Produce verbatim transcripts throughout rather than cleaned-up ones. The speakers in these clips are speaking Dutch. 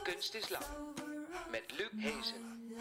Kunst is Lang met Luc Hezen.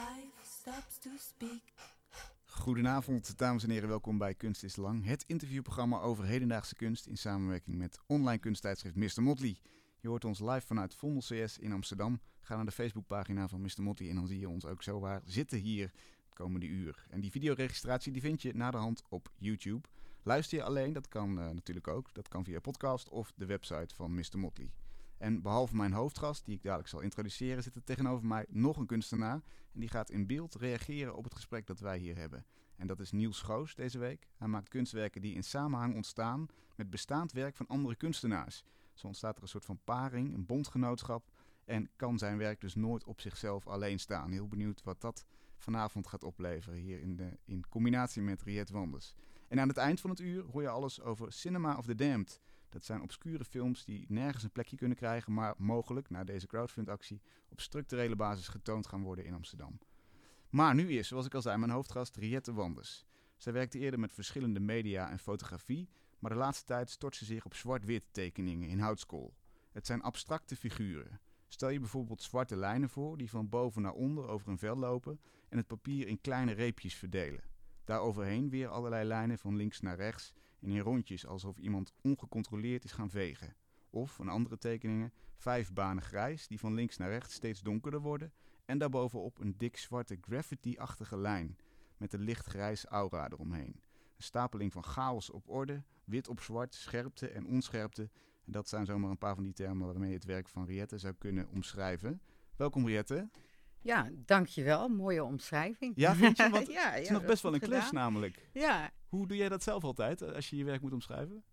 Goedenavond, dames en heren. Welkom bij Kunst is Lang. Het interviewprogramma over hedendaagse kunst in samenwerking met online kunsttijdschrift mister Motley. Je hoort ons live vanuit Vondel C S in Amsterdam. Ga naar de Facebookpagina van mister Motley en dan zie je ons ook zowaar zitten hier het komende uur. En die videoregistratie die vind je naderhand op YouTube. Luister je alleen, dat kan uh, natuurlijk ook. Dat kan via podcast of de website van mister Motley. En behalve mijn hoofdgast, die ik dadelijk zal introduceren, zit er tegenover mij nog een kunstenaar. En die gaat in beeld reageren op het gesprek dat wij hier hebben. En dat is Niels Schoos deze week. Hij maakt kunstwerken die in samenhang ontstaan met bestaand werk van andere kunstenaars. Zo ontstaat er een soort van paring, een bondgenootschap. En kan zijn werk dus nooit op zichzelf alleen staan. Heel benieuwd wat dat vanavond gaat opleveren hier in, de, in combinatie met Riet Wanders. En aan het eind van het uur hoor je alles over Cinema of the Damned. Dat zijn obscure films die nergens een plekje kunnen krijgen, maar mogelijk, na deze crowdfundactie, op structurele basis getoond gaan worden in Amsterdam. Maar nu is, zoals ik al zei, mijn hoofdgast Riet Wanders. Zij werkte eerder met verschillende media en fotografie, maar de laatste tijd stort ze zich op zwart-wit tekeningen in houtskool. Het zijn abstracte figuren. Stel je bijvoorbeeld zwarte lijnen voor die van boven naar onder over een vel lopen en het papier in kleine reepjes verdelen. Daaroverheen weer allerlei lijnen van links naar rechts en in rondjes alsof iemand ongecontroleerd is gaan vegen. Of, van andere tekeningen, vijf banen grijs die van links naar rechts steeds donkerder worden en daarbovenop een dik zwarte graffiti-achtige lijn met een lichtgrijs aura eromheen. Een stapeling van chaos op orde, wit op zwart, scherpte en onscherpte. En dat zijn zomaar een paar van die termen waarmee je het werk van Riette zou kunnen omschrijven. Welkom Riette. Ja, dankjewel. Mooie omschrijving. Ja, vind je? Want ja, het is ja, nog best wel een goed klus gedaan. namelijk. Ja. Hoe doe jij dat zelf altijd als je je werk moet omschrijven?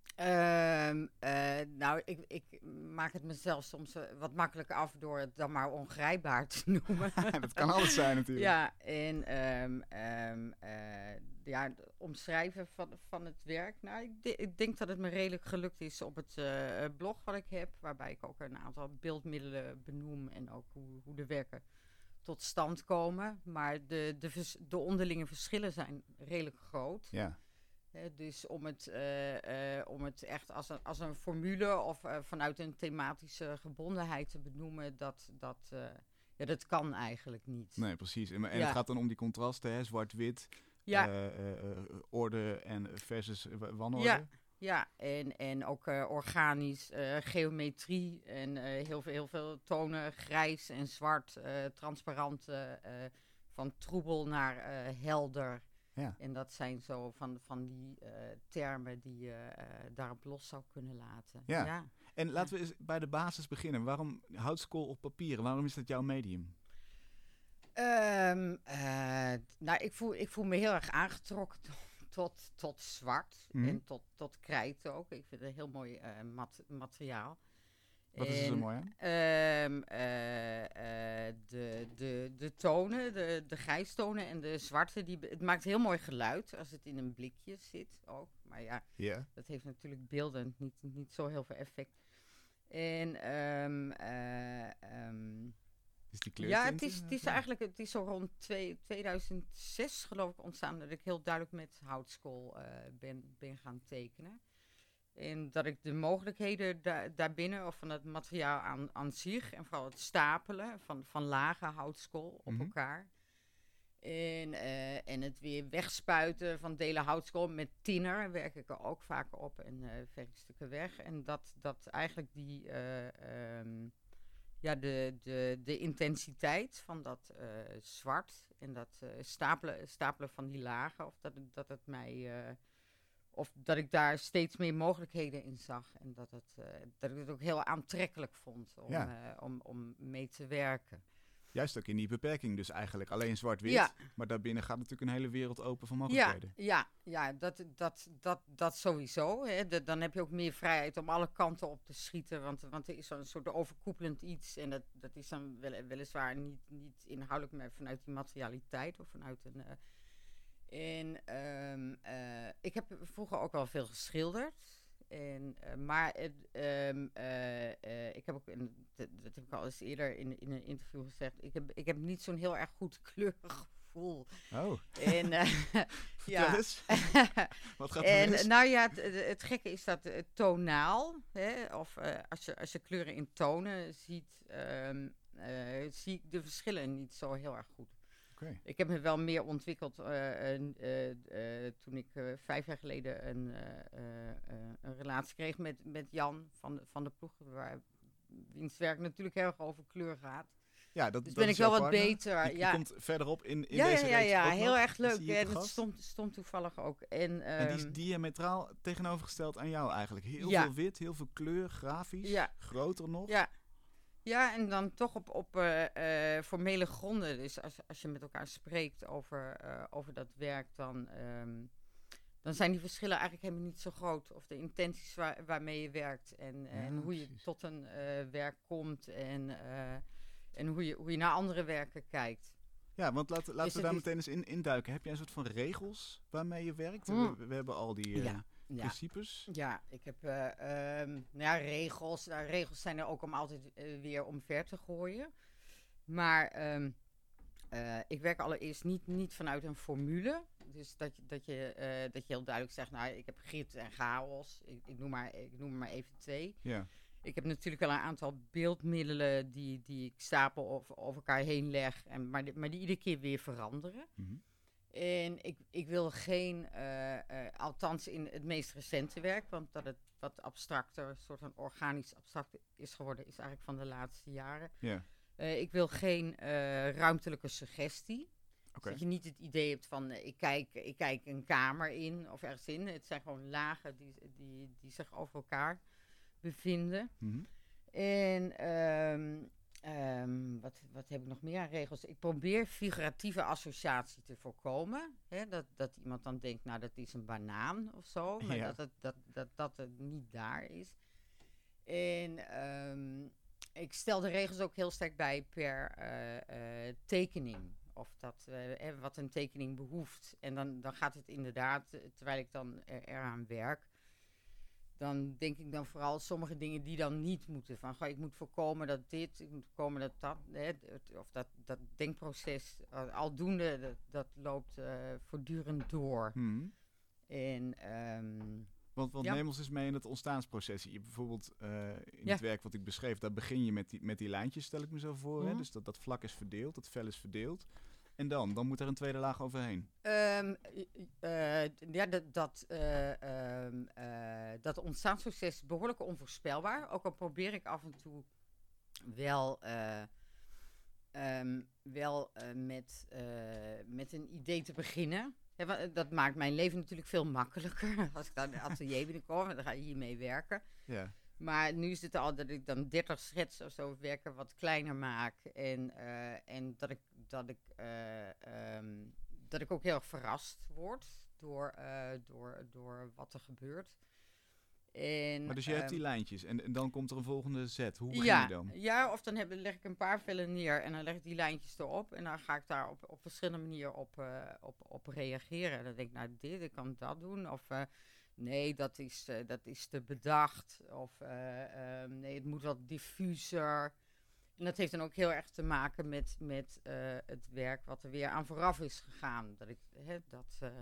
Um, uh, nou, ik, ik maak het mezelf soms uh, wat makkelijker af door het dan maar ongrijpbaar te noemen. Dat kan alles zijn natuurlijk. Ja, en um, um, uh, ja, het omschrijven van, van het werk. Nou, ik, de, ik denk dat het me redelijk gelukt is op het uh, blog wat ik heb. Waarbij ik ook een aantal beeldmiddelen benoem en ook hoe, hoe de werken tot stand komen. Maar de, de, vers, de onderlinge verschillen zijn redelijk groot. Ja. Uh, dus om het, uh, uh, om het echt als een, als een formule of uh, vanuit een thematische gebondenheid te benoemen, dat, dat, uh, ja, dat kan eigenlijk niet. Nee, precies. En, en ja. het gaat dan om die contrasten, hè? Zwart-wit, ja. uh, uh, uh, orde en versus wanorde. Ja, ja. En, en ook uh, organisch, uh, geometrie en uh, heel, veel, heel veel tonen, grijs en zwart, uh, transparant, uh, van troebel naar uh, helder. Ja. En dat zijn zo van, van die uh, termen die je uh, daarop los zou kunnen laten. Ja. ja. En laten we eens bij de basis beginnen. Waarom houtskool op papier? Waarom is dat jouw medium? Um, uh, nou, ik voel, ik voel me heel erg aangetrokken tot, tot, tot zwart Mm-hmm. en tot, tot krijt ook. Ik vind het een heel mooi uh, mat- materiaal. Wat is er zo mooi aan? Um, uh, uh, de, de, de tonen, de, de grijstonen en de zwarte, die, het maakt heel mooi geluid als het in een blikje zit ook. Maar ja, yeah. dat heeft natuurlijk beeldend niet, niet zo heel veel effect. En um, uh, um, is die kleur? ja, het is, het is eigenlijk het is zo rond twee, tweeduizend zes geloof ik ontstaan dat ik heel duidelijk met houtskool uh, ben, ben gaan tekenen. En dat ik de mogelijkheden da- daarbinnen, of van het materiaal aan, aan zich, en vooral het stapelen van, van lage houtskool op Mm-hmm. elkaar. En, uh, en het weer wegspuiten van delen houtskool met tinner werk ik er ook vaak op en uh, verkstukken weg. En dat, dat eigenlijk die, uh, um, ja, de, de, de intensiteit van dat uh, zwart en dat uh, stapelen, stapelen van die lagen, of dat, dat het mij... Uh, Of dat ik daar steeds meer mogelijkheden in zag. En dat, het, uh, dat ik het ook heel aantrekkelijk vond om, ja. uh, om, om mee te werken. Juist ook in die beperking dus eigenlijk. Alleen zwart-wit. Ja. Maar daarbinnen gaat natuurlijk een hele wereld open van mogelijkheden. Ja, ja, ja dat, dat, dat, dat sowieso. Hè. De, dan heb je ook meer vrijheid om alle kanten op te schieten. Want, want er is zo'n soort overkoepelend iets. En dat, dat is dan wel, weliswaar niet, niet inhoudelijk, maar vanuit die materialiteit. Of vanuit een... Uh, En um, uh, ik heb vroeger ook wel veel geschilderd. En, uh, maar uh, um, uh, uh, ik heb ook, en dat, dat heb ik al eens eerder in, in een interview gezegd, ik heb, ik heb niet zo'n heel erg goed kleurgevoel. Oh, en, uh, ja. eens. Wat gaat er En mis? nou ja, het, het gekke is dat het tonaal, hè, of uh, als, je, als je kleuren in tonen ziet, um, uh, zie ik de verschillen niet zo heel erg goed. Okay. Ik heb me wel meer ontwikkeld uh, uh, uh, uh, toen ik uh, vijf jaar geleden een, uh, uh, uh, een relatie kreeg met, met Jan van de, van de ploeg, waar wiens werk natuurlijk heel erg over kleur gaat. Ja, dat, dus dat ben is ik wel wat partner. beter. Die, die ja. komt verderop in, in ja, deze ja, ja, reeks ja, ook heel nog. erg leuk. Ja, En het stond, stond toevallig ook. En, en die is um, diametraal tegenovergesteld aan jou eigenlijk. Heel ja. veel wit, heel veel kleur, grafisch, ja. groter nog. Ja. Ja, en dan toch op, op uh, uh, formele gronden. Dus als, als je met elkaar spreekt over, uh, over dat werk, dan, um, dan zijn die verschillen eigenlijk helemaal niet zo groot. Of de intenties waar, waarmee je werkt en, ja, en hoe je precies. tot een uh, werk komt en, uh, en hoe, je, hoe je naar andere werken kijkt. Ja, want laat, laten dus we daar is... meteen eens in induiken. Heb jij een soort van regels waarmee je werkt? Hmm. We, we hebben al die uh, ja. principes. Ja, ja, ik heb uh, um, nou ja, regels. Nou, regels zijn er ook om altijd uh, weer omver te gooien. Maar um, uh, ik werk allereerst niet, niet vanuit een formule. Dus dat je, dat, je, uh, dat je heel duidelijk zegt, nou, ik heb grit en chaos. Ik, ik, noem, maar, ik noem maar even twee. Ja. Ik heb natuurlijk wel een aantal beeldmiddelen die, die ik stapel over, over elkaar heen leg. En, maar, die, maar die iedere keer weer veranderen. Mm-hmm. En ik, ik wil geen, uh, uh, althans in het meest recente werk, want dat het wat abstracter, een soort van organisch abstract is geworden, is eigenlijk van de laatste jaren. Yeah. Uh, ik wil geen uh, ruimtelijke suggestie. Okay. Dus dat je niet het idee hebt van, uh, ik, kijk, ik kijk een kamer in of ergens in. Het zijn gewoon lagen die, die, die zich over elkaar bevinden. Mm-hmm. En um, um, wat, wat heb ik nog meer aan regels? Ik probeer figuratieve associatie te voorkomen. Hè? Dat, dat iemand dan denkt, nou dat is een banaan of zo. Maar ja. dat, het, dat, dat, dat het niet daar is. En um, ik stel de regels ook heel sterk bij per uh, uh, tekening. Of dat, uh, wat een tekening behoeft. En dan, dan gaat het inderdaad, terwijl ik dan er, eraan werk, dan denk ik dan vooral sommige dingen die dan niet moeten. Van, goh, ik moet voorkomen dat dit, ik moet voorkomen dat dat. Hè, of dat, dat denkproces, uh, aldoende, dat, dat loopt uh, voortdurend door. Hmm. En, um, want want ja. neem ons eens mee in het ontstaansproces. Je bijvoorbeeld uh, in ja. het werk wat ik beschreef, daar begin je met die, met die lijntjes, stel ik me zo voor. Mm-hmm. Hè? Dus dat, dat vlak is verdeeld, dat vel is verdeeld. En dan? Dan moet er een tweede laag overheen. Um, uh, ja, dat, dat, uh, um, uh, dat ontstaansproces is behoorlijk onvoorspelbaar. Ook al probeer ik af en toe wel, uh, um, wel uh, met, uh, met een idee te beginnen. Ja, dat maakt mijn leven natuurlijk veel makkelijker. Als ik dan in het atelier binnenkom, dan ga je hiermee werken. Ja. Maar nu is het al dat ik dan dertig schetsen of zo werken wat kleiner maak. En, uh, en dat, ik, dat, ik, uh, um, dat ik ook heel erg verrast word door, uh, door, door wat er gebeurt. En, maar dus je um, hebt die lijntjes en, en dan komt er een volgende zet. Hoe begin ja, je dan? Ja, of dan heb, leg ik een paar vellen neer en dan leg ik die lijntjes erop. En dan ga ik daar op, op verschillende manieren op, uh, op, op reageren. En dan denk ik, nou dit, ik kan dat doen. Of... Uh, Nee, dat is, uh, dat is te bedacht. Of uh, um, nee, het moet wat diffuser. En dat heeft dan ook heel erg te maken met, met uh, het werk wat er weer aan vooraf is gegaan. Dat ik, hè, dat, uh,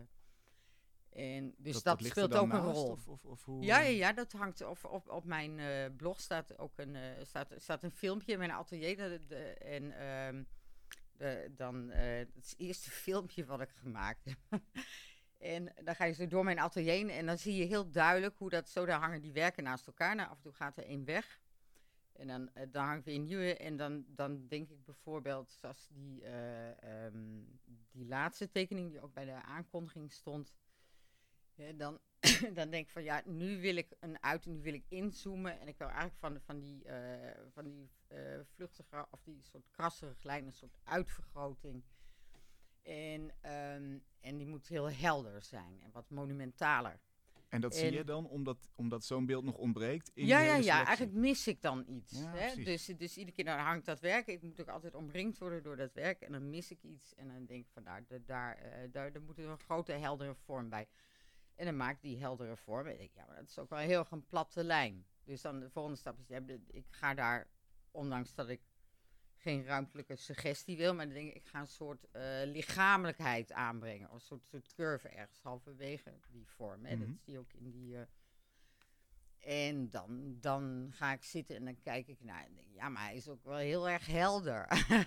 en dus dat, dat, dat speelt ook een rol. Of, of, of hoe, ja, ja, ja, dat hangt op, op, op mijn uh, blog staat ook een, uh, staat, staat een filmpje in mijn atelier. De, de, en um, de, dan, uh, het is het eerste filmpje wat ik gemaakt heb. En dan ga je zo door mijn atelier heen en dan zie je heel duidelijk hoe dat zo, daar hangen die werken naast elkaar. Nou, af en toe gaat er één weg. En dan, uh, dan hangt weer een nieuwe. En dan, dan denk ik bijvoorbeeld, zoals die, uh, um, die laatste tekening die ook bij de aankondiging stond. Ja, dan, dan denk ik van ja, nu wil ik een uit, nu wil ik inzoomen. En ik wil eigenlijk van, van die, uh, van die uh, vluchtige, of die soort krassere lijn, een soort uitvergroting. En, um, en die moet heel helder zijn en wat monumentaler. En dat en, zie je dan, omdat, omdat zo'n beeld nog ontbreekt in ja, de ja, hele ja, eigenlijk mis ik dan iets. Ja, hè? Dus, dus iedere keer dan hangt dat werk. Ik moet ook altijd omringd worden door dat werk. En dan mis ik iets. En dan denk ik van, nou, daar, daar, uh, daar, daar moet er een grote, heldere vorm bij. En dan maak ik die heldere vorm. En ik denk, ja, maar dat is ook wel heel erg een platte lijn. Dus dan de volgende stap is, ja, ik ga daar, ondanks dat ik geen ruimtelijke suggestie wil, maar dan denk ik, ik ga een soort uh, lichamelijkheid aanbrengen. Of een soort, soort curve ergens halverwege die vorm. Hè. Mm-hmm. Dat zie je ook in die, uh, En dan, dan ga ik zitten en dan kijk ik naar... en denk, ja, maar hij is ook wel heel erg helder.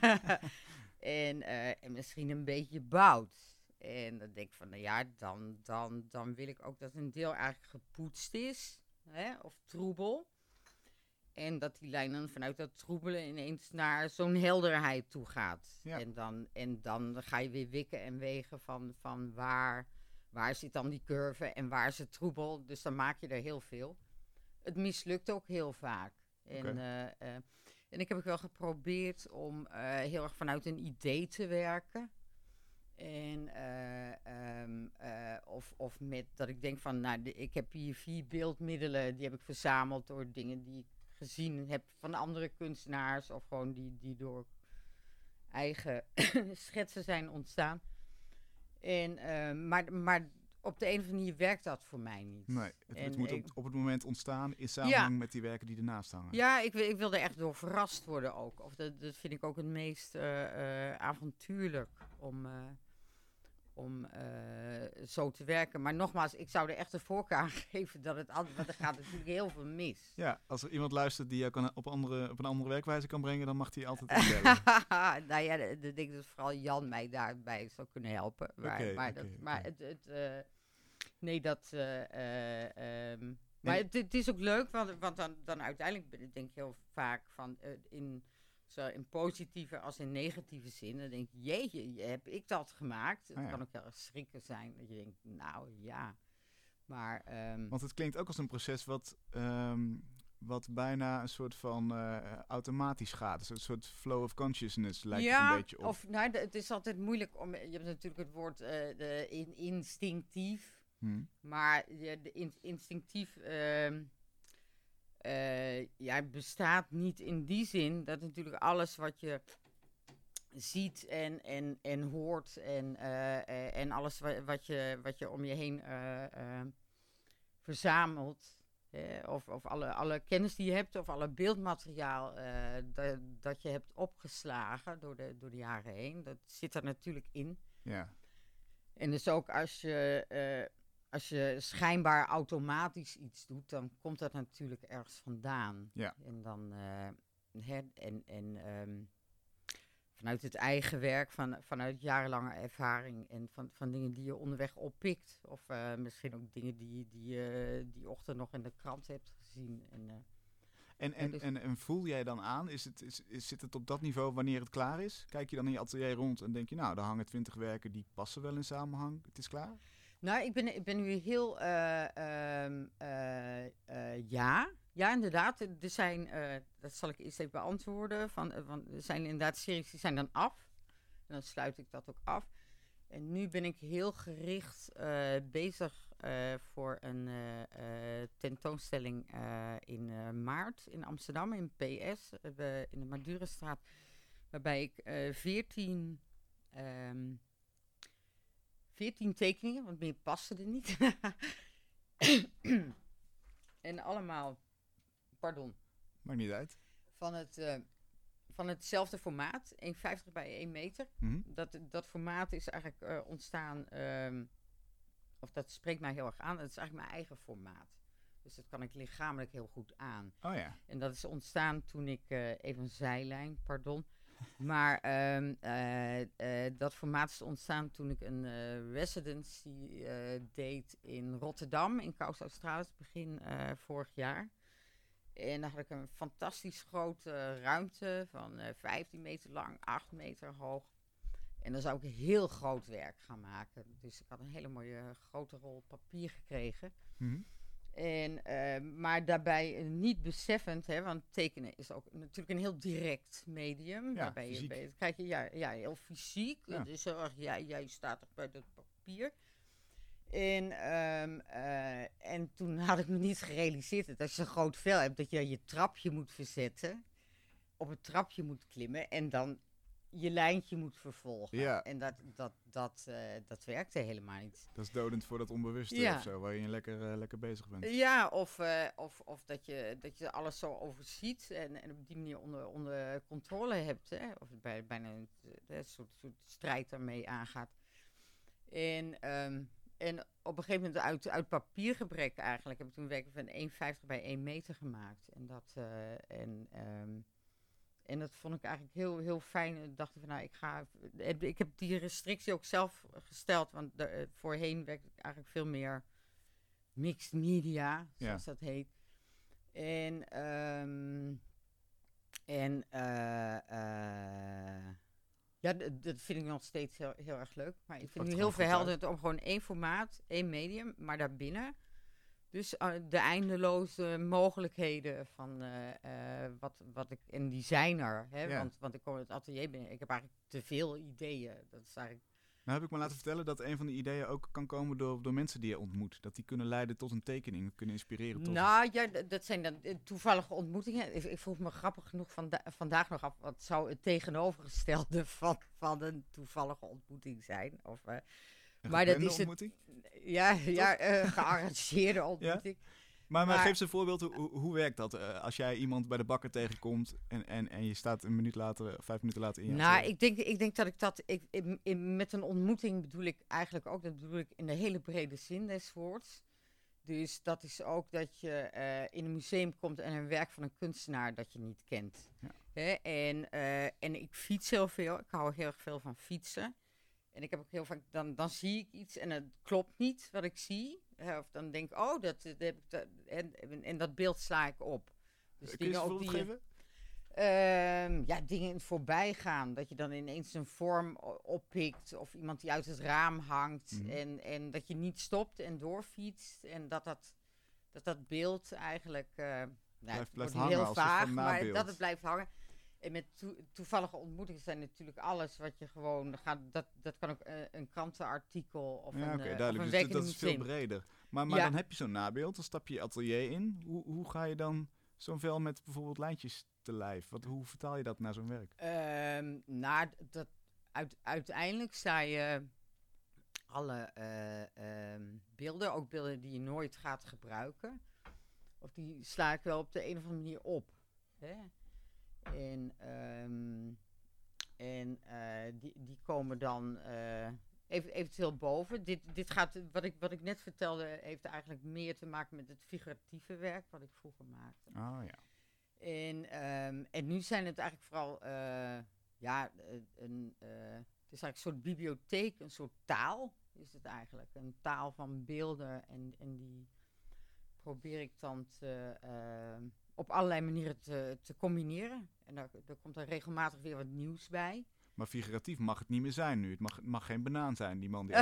en, uh, en misschien een beetje bout. En dan denk ik van, nou ja, dan, dan, dan wil ik ook dat een deel eigenlijk gepoetst is. Hè, of troebel. En dat die lijn dan vanuit dat troebelen ineens naar zo'n helderheid toe gaat. Ja. En, dan, en dan ga je weer wikken en wegen van, van waar, waar zit dan die curve en waar is het troebel. Dus dan maak je er heel veel. Het mislukt ook heel vaak. En, Okay. uh, uh, en ik heb ook wel geprobeerd om uh, heel erg vanuit een idee te werken. En uh, um, uh, of, of met dat ik denk van, nou, de, ik heb hier vier beeldmiddelen, die heb ik verzameld door dingen die ik gezien heb van andere kunstenaars. Of gewoon die, die door eigen schetsen zijn ontstaan. En, uh, maar, maar op de een of andere manier werkt dat voor mij niet. Nee, het, en het moet ik, op, op het moment ontstaan in samenhang ja. met die werken die ernaast hangen. Ja, ik, ik wil er echt door verrast worden ook. Of dat, dat vind ik ook het meest uh, uh, avontuurlijk om, uh, om uh, zo te werken. Maar nogmaals, ik zou er echt de voorkeur aan geven dat het altijd... want er gaat natuurlijk heel veel mis. Ja, als er iemand luistert die jou kan op, andere, op een andere werkwijze kan brengen, dan mag hij altijd vertellen. Nou ja, ik denk dat vooral Jan mij daarbij zou kunnen helpen. Maar, okay, maar, okay, dat, maar okay. het... het uh, nee, dat... Uh, uh, um, maar nee. het, het is ook leuk, want, want dan, dan uiteindelijk denk ik heel vaak van... Uh, in, zo in positieve als in negatieve zin. Dan denk ik, jeetje, heb ik dat gemaakt? Het ah, ja. kan ook heel erg schrikken zijn. Dat je denkt, nou ja... Maar, um, want het klinkt ook als een proces wat, um, wat bijna een soort van uh, automatisch gaat. Dus een soort flow of consciousness lijkt ja, het een beetje op. Of, nou, de, het is altijd moeilijk om... Je hebt natuurlijk het woord uh, de in, instinctief. Hmm. Maar de, de in, instinctief uh, uh, ja, bestaat niet in die zin... dat natuurlijk alles wat je ziet en, en, en hoort... en, uh, uh, en alles wat, wat, je, wat je om je heen... Uh, uh, verzameld, eh, of, of alle, alle kennis die je hebt, of alle beeldmateriaal uh, dat, dat je hebt opgeslagen door de, door de jaren heen, dat zit er natuurlijk in. Ja. En dus ook als je, uh, als je schijnbaar automatisch iets doet, dan komt dat natuurlijk ergens vandaan. Ja. En dan, uh, hè, en, en um, vanuit het eigen werk, van, vanuit jarenlange ervaring en van, van dingen die je onderweg oppikt. Of uh, misschien ook dingen die, die je uh, die ochtend nog in de krant hebt gezien. En, uh, en, en, dus en, en voel jij dan aan, is het, is, is, zit het op dat niveau wanneer het klaar is? Kijk je dan in je atelier rond en denk je, nou, daar hangen twintig werken die passen wel in samenhang, het is klaar? Nou, ik ben, ik ben nu heel, uh, uh, uh, uh, ja... Ja, inderdaad. Er zijn, uh, dat zal ik eerst even beantwoorden. Van, uh, van, er zijn inderdaad series die zijn dan af. En dan sluit ik dat ook af. En nu ben ik heel gericht uh, bezig uh, voor een uh, uh, tentoonstelling uh, in uh, maart in Amsterdam, in P S, uh, in de Madurestraat. Waarbij ik uh, veertien, um, veertien tekeningen, want meer passen er niet. En allemaal... Pardon. Maakt niet uit. Van, het, uh, van hetzelfde formaat, één komma vijftig bij één meter. Mm-hmm. Dat, dat formaat is eigenlijk uh, ontstaan, um, of dat spreekt mij heel erg aan. Het is eigenlijk mijn eigen formaat. Dus dat kan ik lichamelijk heel goed aan. Oh ja. En dat is ontstaan toen ik, uh, even een zijlijn, pardon. Maar um, uh, uh, dat formaat is ontstaan toen ik een uh, residency uh, deed in Rotterdam, in Caus Australis, begin uh, vorig jaar. En dan had ik een fantastisch grote ruimte van uh, vijftien meter lang, acht meter hoog. En dan zou ik een heel groot werk gaan maken. Dus ik had een hele mooie uh, grote rol papier gekregen. Mm-hmm. En, uh, maar daarbij uh, niet beseffend, hè, want tekenen is ook natuurlijk een heel direct medium. Ja, waarbij je, bij, krijg je ja, ja, heel fysiek. Ja. Dus heel erg, ja, jij staat toch bij dat papier. En, um, uh, en toen had ik me niet gerealiseerd dat als je een groot vel hebt, dat je je trapje moet verzetten, op het trapje moet klimmen en dan je lijntje moet vervolgen. Ja. En dat, dat, dat, uh, dat werkte helemaal niet. Dat is dodend voor dat onbewuste ja. of zo, waar je lekker, uh, lekker bezig bent. Ja, of, uh, of, of dat, je, dat je alles zo overziet en, en op die manier onder, onder controle hebt. Hè? Of bij, bijna een, een soort, soort strijd daarmee aangaat. En... Um, en op een gegeven moment uit, uit papiergebrek eigenlijk heb ik toen werk van één komma vijftig bij één meter gemaakt. En dat, uh, en, um, en dat vond ik eigenlijk heel, heel fijn. Ik dacht van, nou, ik ga... Ik heb die restrictie ook zelf gesteld, want de, uh, voorheen werkte ik eigenlijk veel meer mixed media, zoals ja. dat heet. En, um, en, uh, uh, ja, d- dat vind ik nog steeds heel, heel erg leuk. Maar ik vind het nu heel verhelderend om gewoon één formaat, één medium, maar daarbinnen. Dus uh, de eindeloze mogelijkheden van uh, uh, wat, wat ik... En die zijn er, hè, ja. want, want ik kom in het atelier binnen. Ik heb eigenlijk te veel ideeën. Dat is eigenlijk... Nou heb ik me laten vertellen dat een van die ideeën ook kan komen door, door mensen die je ontmoet. Dat die kunnen leiden tot een tekening, kunnen inspireren tot... Nou ja, d- dat zijn dan uh, toevallige ontmoetingen. Ik, ik vroeg me grappig genoeg vanda- vandaag nog af, wat zou het tegenovergestelde van, van een toevallige ontmoeting zijn? Of, uh, een maar dat is ontmoeting? Het, ja, ja uh, gearrangeerde ontmoeting. Ja? Maar, maar, maar geef ze een voorbeeld, hoe, hoe werkt dat? Uh, als jij iemand bij de bakker tegenkomt en, en, en je staat een minuut later, vijf minuten later in je Nou, ik denk, ik denk dat ik dat... Ik, in, in, met een ontmoeting bedoel ik eigenlijk ook... Dat bedoel ik in de hele brede zin des woords. Dus dat is ook dat je uh, in een museum komt en een werk van een kunstenaar dat je niet kent. Ja. Hè? En, uh, en ik fiets heel veel. Ik hou heel erg veel van fietsen. En ik heb ook heel vaak... Dan, dan zie ik iets en het klopt niet wat ik zie. Of dan denk ik, oh, dat, dat heb ik dat, en, en dat beeld sla ik op. Dus kun je dingen een ook die voorbeeld geven? Um, ja, dingen in het voorbijgaan. Dat je dan ineens een vorm oppikt. Of iemand die uit het raam hangt. Mm. En, en dat je niet stopt en doorfietst. En dat dat, dat, dat beeld eigenlijk... Uh, nou, blijft, blijft hangen heel als vaag, een maar nabeeld. dat het blijft hangen. En met to- toevallige ontmoetingen zijn natuurlijk alles wat je gewoon gaat. Dat, dat kan ook uh, een krantenartikel of ja, een, okay, uh, duidelijk. Of een dus werk dat in is veel breder. Maar, maar ja. dan heb je zo'n nabeeld, dan stap je je atelier in. Hoe, hoe ga je dan zo'n vel met bijvoorbeeld lijntjes te lijf? Wat, hoe vertaal je dat naar zo'n werk? Um, nou, dat, uit, uiteindelijk sta je alle uh, um, beelden, ook beelden die je nooit gaat gebruiken. Of die sla ik wel op de een of andere manier op. Hè? En, um, en uh, die, die komen dan uh, even, eventueel boven. Dit, dit gaat, wat ik, wat ik net vertelde, heeft eigenlijk meer te maken met het figuratieve werk wat ik vroeger maakte. Oh ja. En, um, en nu zijn het eigenlijk vooral, uh, ja, een, uh, het is eigenlijk een soort bibliotheek, een soort taal is het eigenlijk. Een taal van beelden en, en die probeer ik dan te, uh, op allerlei manieren te, te combineren. En daar, daar komt er regelmatig weer wat nieuws bij. Maar figuratief mag het niet meer zijn nu. Het mag, het mag geen banaan zijn, die man die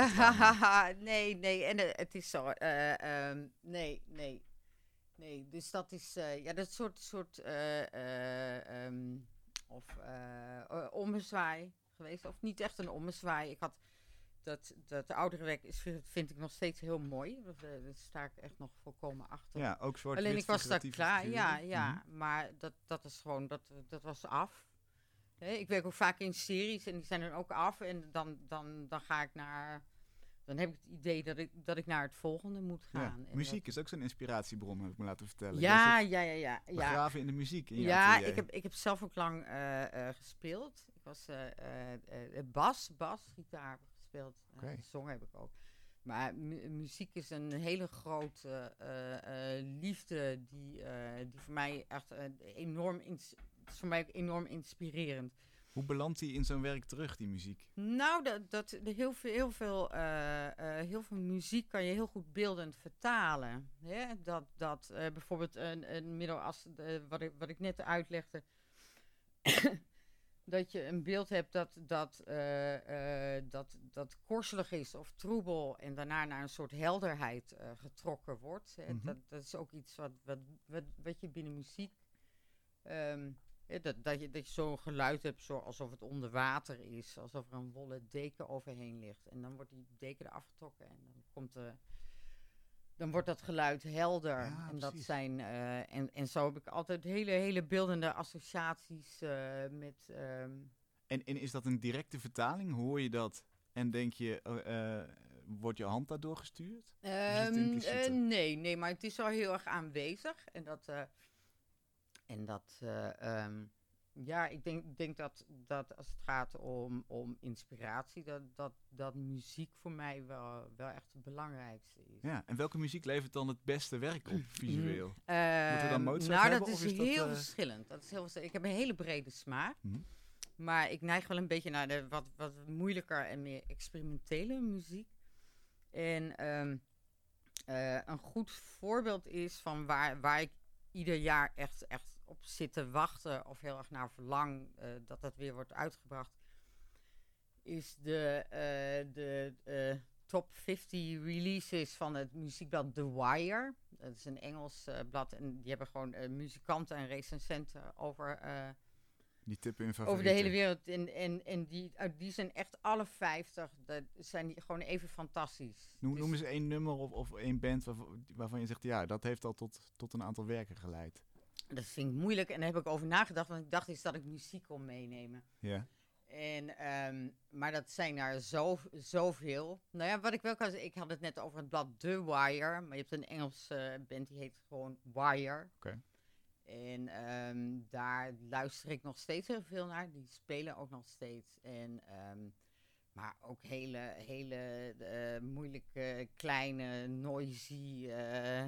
nee, nee, en uh, het is zo, uh, um, nee, nee. Nee, dus dat is, uh, ja, dat soort, soort uh, uh, um, of uh, uh, ommezwaai geweest. Of niet echt een ommezwaai. Ik had, dat, dat de oudere werk is, vind ik nog steeds heel mooi. Daar, daar sta ik echt nog volkomen achter. Ja, ook zwart. Alleen ik was daar klaar, figuren. ja, ja. Mm-hmm. Maar dat, dat is gewoon, dat, dat was af. He, ik werk ook vaak in series en die zijn dan ook af. En dan, dan, dan ga ik naar... Dan heb ik het idee dat ik, dat ik naar het volgende moet gaan. Ja, en muziek dat... is ook zo'n inspiratiebron, heb ik me laten vertellen. Ja, ja, ja, ja. Begraven ja. in de muziek in je Ja, atelier. ik heb, ik heb zelf ook lang uh, uh, gespeeld. Ik was uh, uh, uh, bas, bas, gitaar heb ik gespeeld. Okay. Uh, gezongen heb ik ook. Maar mu- muziek is een hele grote uh, uh, liefde die, uh, die voor mij echt uh, enorm, ins- is voor mij enorm inspirerend. Hoe belandt die in zo'n werk terug, die muziek? Nou, dat, dat, heel, veel, heel, veel, uh, uh, heel veel muziek kan je heel goed beeldend vertalen. Hè? Dat, dat uh, bijvoorbeeld een, een middel als uh, wat, ik, wat ik net uitlegde... dat je een beeld hebt dat, dat, uh, uh, dat, dat korselig is of troebel... en daarna naar een soort helderheid uh, getrokken wordt. Hè? Mm-hmm. Dat, dat is ook iets wat, wat, wat, wat je binnen muziek... Um, Ja, dat, dat je, dat je zo'n geluid hebt zo alsof het onder water is. Alsof er een wollen deken overheen ligt. En dan wordt die deken eraf getrokken. En dan, komt de, dan wordt dat geluid helder. Ja, en, dat zijn, uh, en, en zo heb ik altijd hele, hele beeldende associaties uh, met... Um... En, en is dat een directe vertaling? Hoor je dat en denk je... Uh, uh, wordt je hand daardoor gestuurd? Um, uh, nee, nee, maar het is wel heel erg aanwezig. En dat... Uh, En dat, uh, um, Ja, ik denk, denk dat, dat als het gaat om, om inspiratie, dat, dat, dat muziek voor mij wel, wel echt het belangrijkste is. Ja, en welke muziek levert dan het beste werk op, visueel? Uh, Moeten we dan Mozart nou, hebben, dat is, of is dat, heel uh... verschillend. Dat is heel verschillend. Ik heb een hele brede smaak. Mm-hmm. Maar ik neig wel een beetje naar de wat, wat moeilijker en meer experimentele muziek. En um, uh, een goed voorbeeld is van waar, waar ik ieder jaar echt, echt op zit te wachten of heel erg naar verlang uh, dat dat weer wordt uitgebracht, is de, uh, de uh, top vijftig releases van het muziekblad The Wire. Dat is een Engels uh, blad en die hebben gewoon uh, muzikanten en recensenten over... Uh, Die tippen in over de hele wereld. En, en, en die, die zijn echt alle vijftig. Dat zijn die gewoon even fantastisch. Noem, dus, noem eens één nummer of, of één band waarvan, waarvan je zegt... ja, dat heeft al tot, tot een aantal werken geleid. Dat vind ik moeilijk. En daar heb ik over nagedacht. Want ik dacht eens dat ik muziek kon meenemen. Ja. En, um, maar dat zijn er zo, zoveel. Nou ja, wat ik wel kan zeggen... Ik had het net over het blad The Wire. Maar je hebt een Engelse uh, band die heet gewoon Wire. Oké. Okay. En um, daar luister ik nog steeds heel veel naar. Die spelen ook nog steeds. En, um, maar ook hele, hele uh, moeilijke, kleine, noisy uh,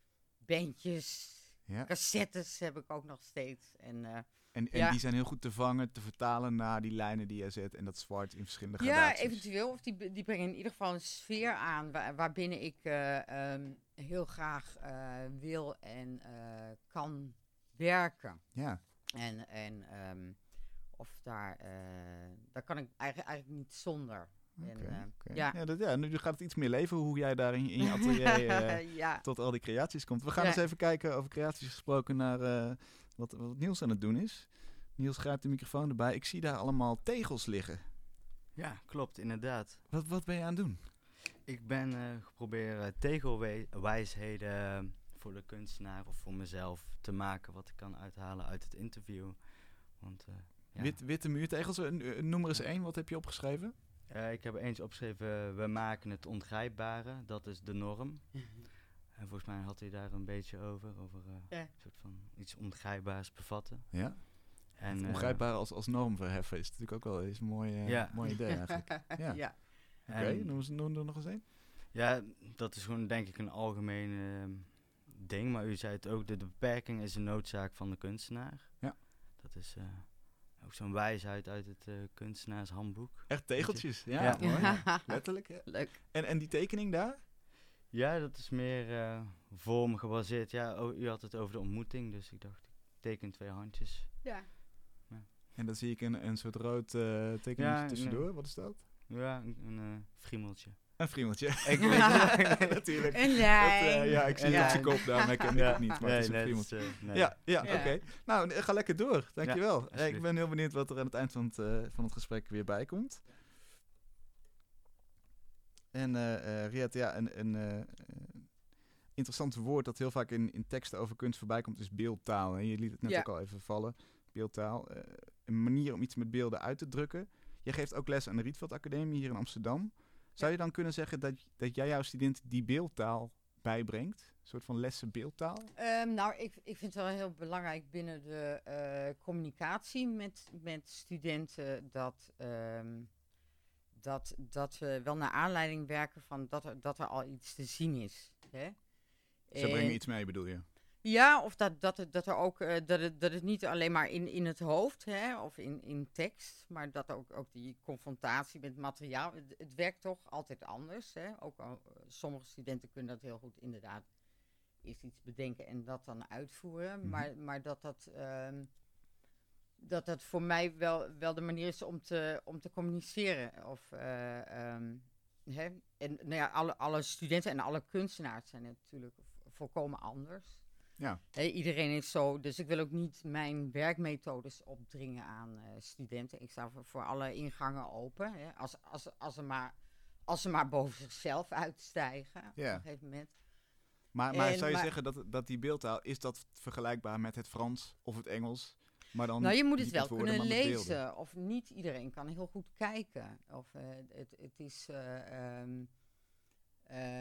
bandjes. Ja. Cassettes heb ik ook nog steeds. En, uh, en, en ja. die zijn heel goed te vangen, te vertalen naar die lijnen die je zet. En dat zwart in verschillende ja, gradaties. Ja, eventueel. Of die, die brengen in ieder geval een sfeer aan waar, waarbinnen ik uh, um, heel graag uh, wil en uh, kan werken. Ja. En, en um, of daar, uh, daar kan ik eigenlijk, eigenlijk niet zonder. Okay, en, uh, okay. ja. Ja, dat, ja, nu gaat het iets meer leven hoe jij daar in, in je atelier uh, ja. tot al die creaties komt. We gaan ja. eens even kijken, over creaties gesproken, naar uh, wat, wat Niels aan het doen is. Niels grijpt de microfoon erbij. Ik zie daar allemaal tegels liggen. Ja, klopt, inderdaad. Wat, wat ben je aan het doen? Ik ben uh, geprobeerd uh, tegelwijsheden uh, voor de kunstenaar of voor mezelf te maken wat ik kan uithalen uit het interview. Want, uh, ja. Wit, witte muurtegels, noem er eens één. Wat heb je opgeschreven? Uh, ik heb er eens opgeschreven, we maken het ongrijpbare, dat is de norm. Mm-hmm. En volgens mij had hij daar een beetje over, over uh, ja. een soort van iets ongrijpbaars bevatten. Ja. En, het ongrijpbare uh, als, als norm verheffen is natuurlijk ook wel eens een mooi, uh, ja. mooi idee eigenlijk. Ja. ja. Oké, okay, noem, noem er nog eens één. Ja, dat is gewoon denk ik een algemeen uh, ding, maar u zei het ook, de, de beperking is een noodzaak van de kunstenaar. Ja. Dat is... Uh, ook zo'n wijsheid uit het uh, kunstenaarshandboek. Echt tegeltjes, ja. ja. Mooi, ja. Letterlijk. Ja. Leuk. En, en die tekening daar? Ja, dat is meer uh, vorm gebaseerd. Ja, oh, u had het over de ontmoeting, dus ik dacht, ik teken twee handjes. Ja. ja. En dan zie ik een, een soort rood uh, tekening ja, tussendoor. Nee. Wat is dat? Ja, een, een uh, friemeltje. Een friemeltje. Ik weet het natuurlijk. Een lijn. Dat, uh, ja, ik zie het op zijn kop, daarmee ken ik ja. het niet, maar nee, het is een nee, friemeltje. Is, uh, nee. Ja, ja, ja. oké. Okay. Nou, ga lekker door. Dankjewel. Ja, hey, ik ben heel benieuwd wat er aan het eind van het, uh, van het gesprek weer bij komt. En uh, uh, Riyad, ja, een, een uh, interessant woord dat heel vaak in, in teksten over kunst voorbij komt is beeldtaal. Hè? Je liet het net ja. ook al even vallen. Beeldtaal. Uh, een manier om iets met beelden uit te drukken. Je geeft ook les aan de Rietveld Academie hier in Amsterdam. Zou je dan kunnen zeggen dat, dat jij jouw studenten die beeldtaal bijbrengt? Een soort van lessen beeldtaal? Um, nou, ik, ik vind het wel heel belangrijk binnen de uh, communicatie met, met studenten dat, um, dat, dat we wel naar aanleiding werken van dat er, dat er al iets te zien is. Hè? Ze en, brengen iets mee, bedoel je? Ja, of dat, dat, het, dat, er ook, uh, dat, het, dat het niet alleen maar in, in het hoofd hè, of in, in tekst, maar dat ook, ook die confrontatie met materiaal, het, het werkt toch altijd anders. Hè? Ook al, uh, sommige studenten kunnen dat heel goed inderdaad eerst iets bedenken en dat dan uitvoeren. Mm-hmm. Maar, maar dat, dat, um, dat dat voor mij wel, wel de manier is om te, om te communiceren. Of, uh, um, hè? En nou ja, alle, alle studenten en alle kunstenaars zijn natuurlijk volkomen anders. Ja. Hey, iedereen is zo, dus ik wil ook niet mijn werkmethodes opdringen aan uh, studenten. Ik sta voor, voor alle ingangen open. Hè. Als, als, als, ze maar, als ze maar boven zichzelf uitstijgen ja. op een gegeven moment. Maar, maar en, zou je maar, zeggen dat, dat die beeldtaal, is dat vergelijkbaar met het Frans of het Engels? Maar dan nou, je moet het wel woorden, kunnen lezen. Of niet iedereen kan heel goed kijken. Of uh, het, het is... Uh, um, Uh, om,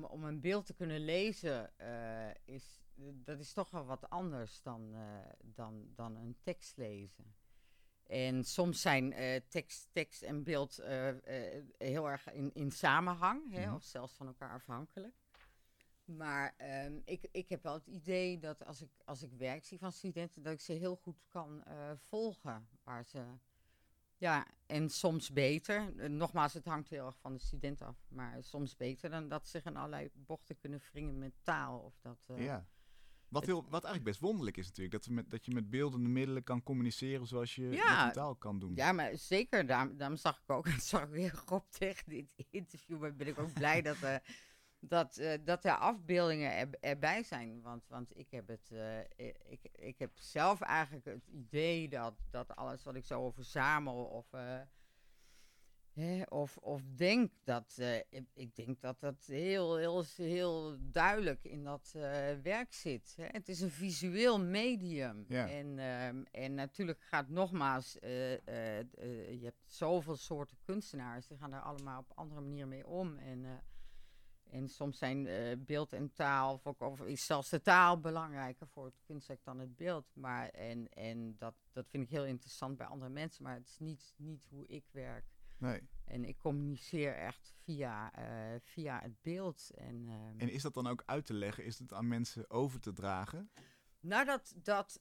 om een beeld te kunnen lezen, uh, is, dat is toch wel wat anders dan, uh, dan, dan een tekst lezen. En soms zijn uh, tekst, tekst en beeld uh, uh, heel erg in, in samenhang, hè, Mm-hmm. of zelfs van elkaar afhankelijk. Maar um, ik, ik heb wel het idee dat als ik, als ik werk zie van studenten, dat ik ze heel goed kan uh, volgen. Waar ze, ja, en soms beter. Uh, nogmaals, het hangt heel erg van de student af. Maar soms beter dan dat ze in allerlei bochten kunnen wringen met taal. Of dat, uh, Ja. Wat, het, heel, wat eigenlijk best wonderlijk is natuurlijk. Dat, we met, dat je met beeldende middelen kan communiceren zoals je Ja. met een taal kan doen. Ja, maar zeker. Daarom, daarom zag ik ook, zag ik weer op tegen dit interview. Maar ben ik ook blij dat... Uh, Dat, uh, dat er afbeeldingen er, erbij zijn. Want, want ik, heb het, uh, ik, ik heb zelf eigenlijk het idee dat, dat alles wat ik zo verzamel of, uh, hè, of, of denk, dat, uh, ik, ik denk dat dat heel, heel, heel duidelijk in dat uh, werk zit. Hè. Het is een visueel medium. Ja. En, um, en natuurlijk gaat nogmaals, uh, uh, uh, je hebt zoveel soorten kunstenaars, die gaan daar allemaal op andere manieren mee om. En... Uh, En soms zijn uh, beeld en taal, of, ook, of is zelfs de taal belangrijker voor het kunstwerk dan het beeld. Maar, en en dat, dat vind ik heel interessant bij andere mensen, maar het is niet, niet hoe ik werk. Nee. En ik communiceer echt via, uh, via het beeld. En, uh, En is dat dan ook uit te leggen? Is het aan mensen over te dragen? Nou, dat, dat,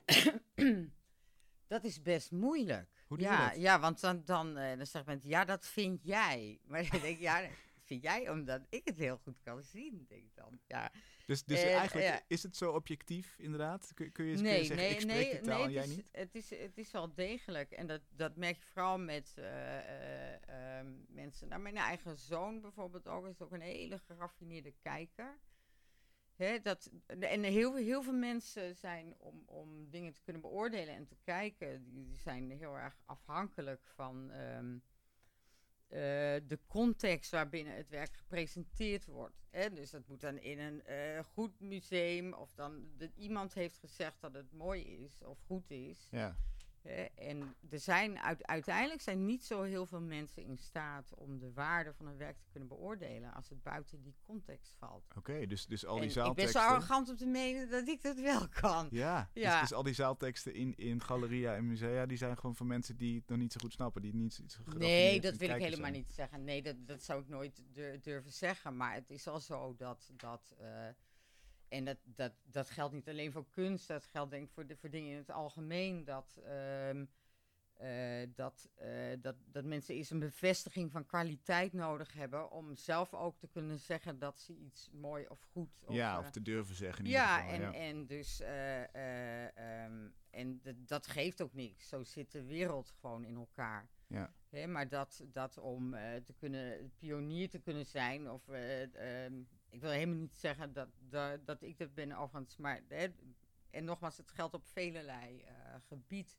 uh, dat is best moeilijk. Hoe doe ja, je dat? Ja, want dan, dan, uh, dan zegt men, ja, dat vind jij. Maar dan denk ik, ja... vind jij, omdat ik het heel goed kan zien, denk ik dan. Ja. Dus, dus en, eigenlijk ja. is het zo objectief, inderdaad? Kun, kun, je, kun nee, je zeggen, nee, ik spreek nee, die taal nee, en jij het is, niet? Het is, het is wel degelijk. En dat, dat merk je vooral met uh, uh, um, mensen. Nou, mijn eigen zoon bijvoorbeeld ook, is ook een hele geraffineerde kijker. Hè, dat, en heel, heel veel mensen zijn, om, om dingen te kunnen beoordelen en te kijken, die, die zijn heel erg afhankelijk van... Um, Uh, de context waarbinnen het werk gepresenteerd wordt. Hè? Dus dat moet dan in een uh, goed museum, of dan de, iemand heeft gezegd dat het mooi is of goed is. Ja. Hè? En er zijn uit, uiteindelijk zijn niet zo heel veel mensen in staat om de waarde van een werk te kunnen beoordelen als het buiten die context valt. Oké, okay, dus, dus al die en zaalteksten... ik ben zo arrogant om te menen dat ik dat wel kan. Ja, ja. Dus, dus al die zaalteksten in, in galeria en musea, die zijn gewoon van mensen die het nog niet zo goed snappen, die niet zo Nee, dat wil ik helemaal zijn. niet zeggen. Nee, dat, dat zou ik nooit dur- durven zeggen. Maar het is al zo dat... dat uh, en dat, dat, dat geldt niet alleen voor kunst, dat geldt denk ik voor, de, voor dingen in het algemeen. Dat, um, uh, dat, uh, dat, dat mensen eens een bevestiging van kwaliteit nodig hebben om zelf ook te kunnen zeggen dat ze iets mooi of goed... Of, ja, uh, of te durven zeggen in ja, ieder geval. En, ja, en dus... Uh, uh, um, en d- dat geeft ook niks. Zo zit de wereld gewoon in elkaar. Ja. He, maar dat, dat om uh, te kunnen, pionier te kunnen zijn, of uh, um, ik wil helemaal niet zeggen dat, dat, dat ik dat ben overigens, maar he, en nogmaals, het geldt op velelei uh, gebied.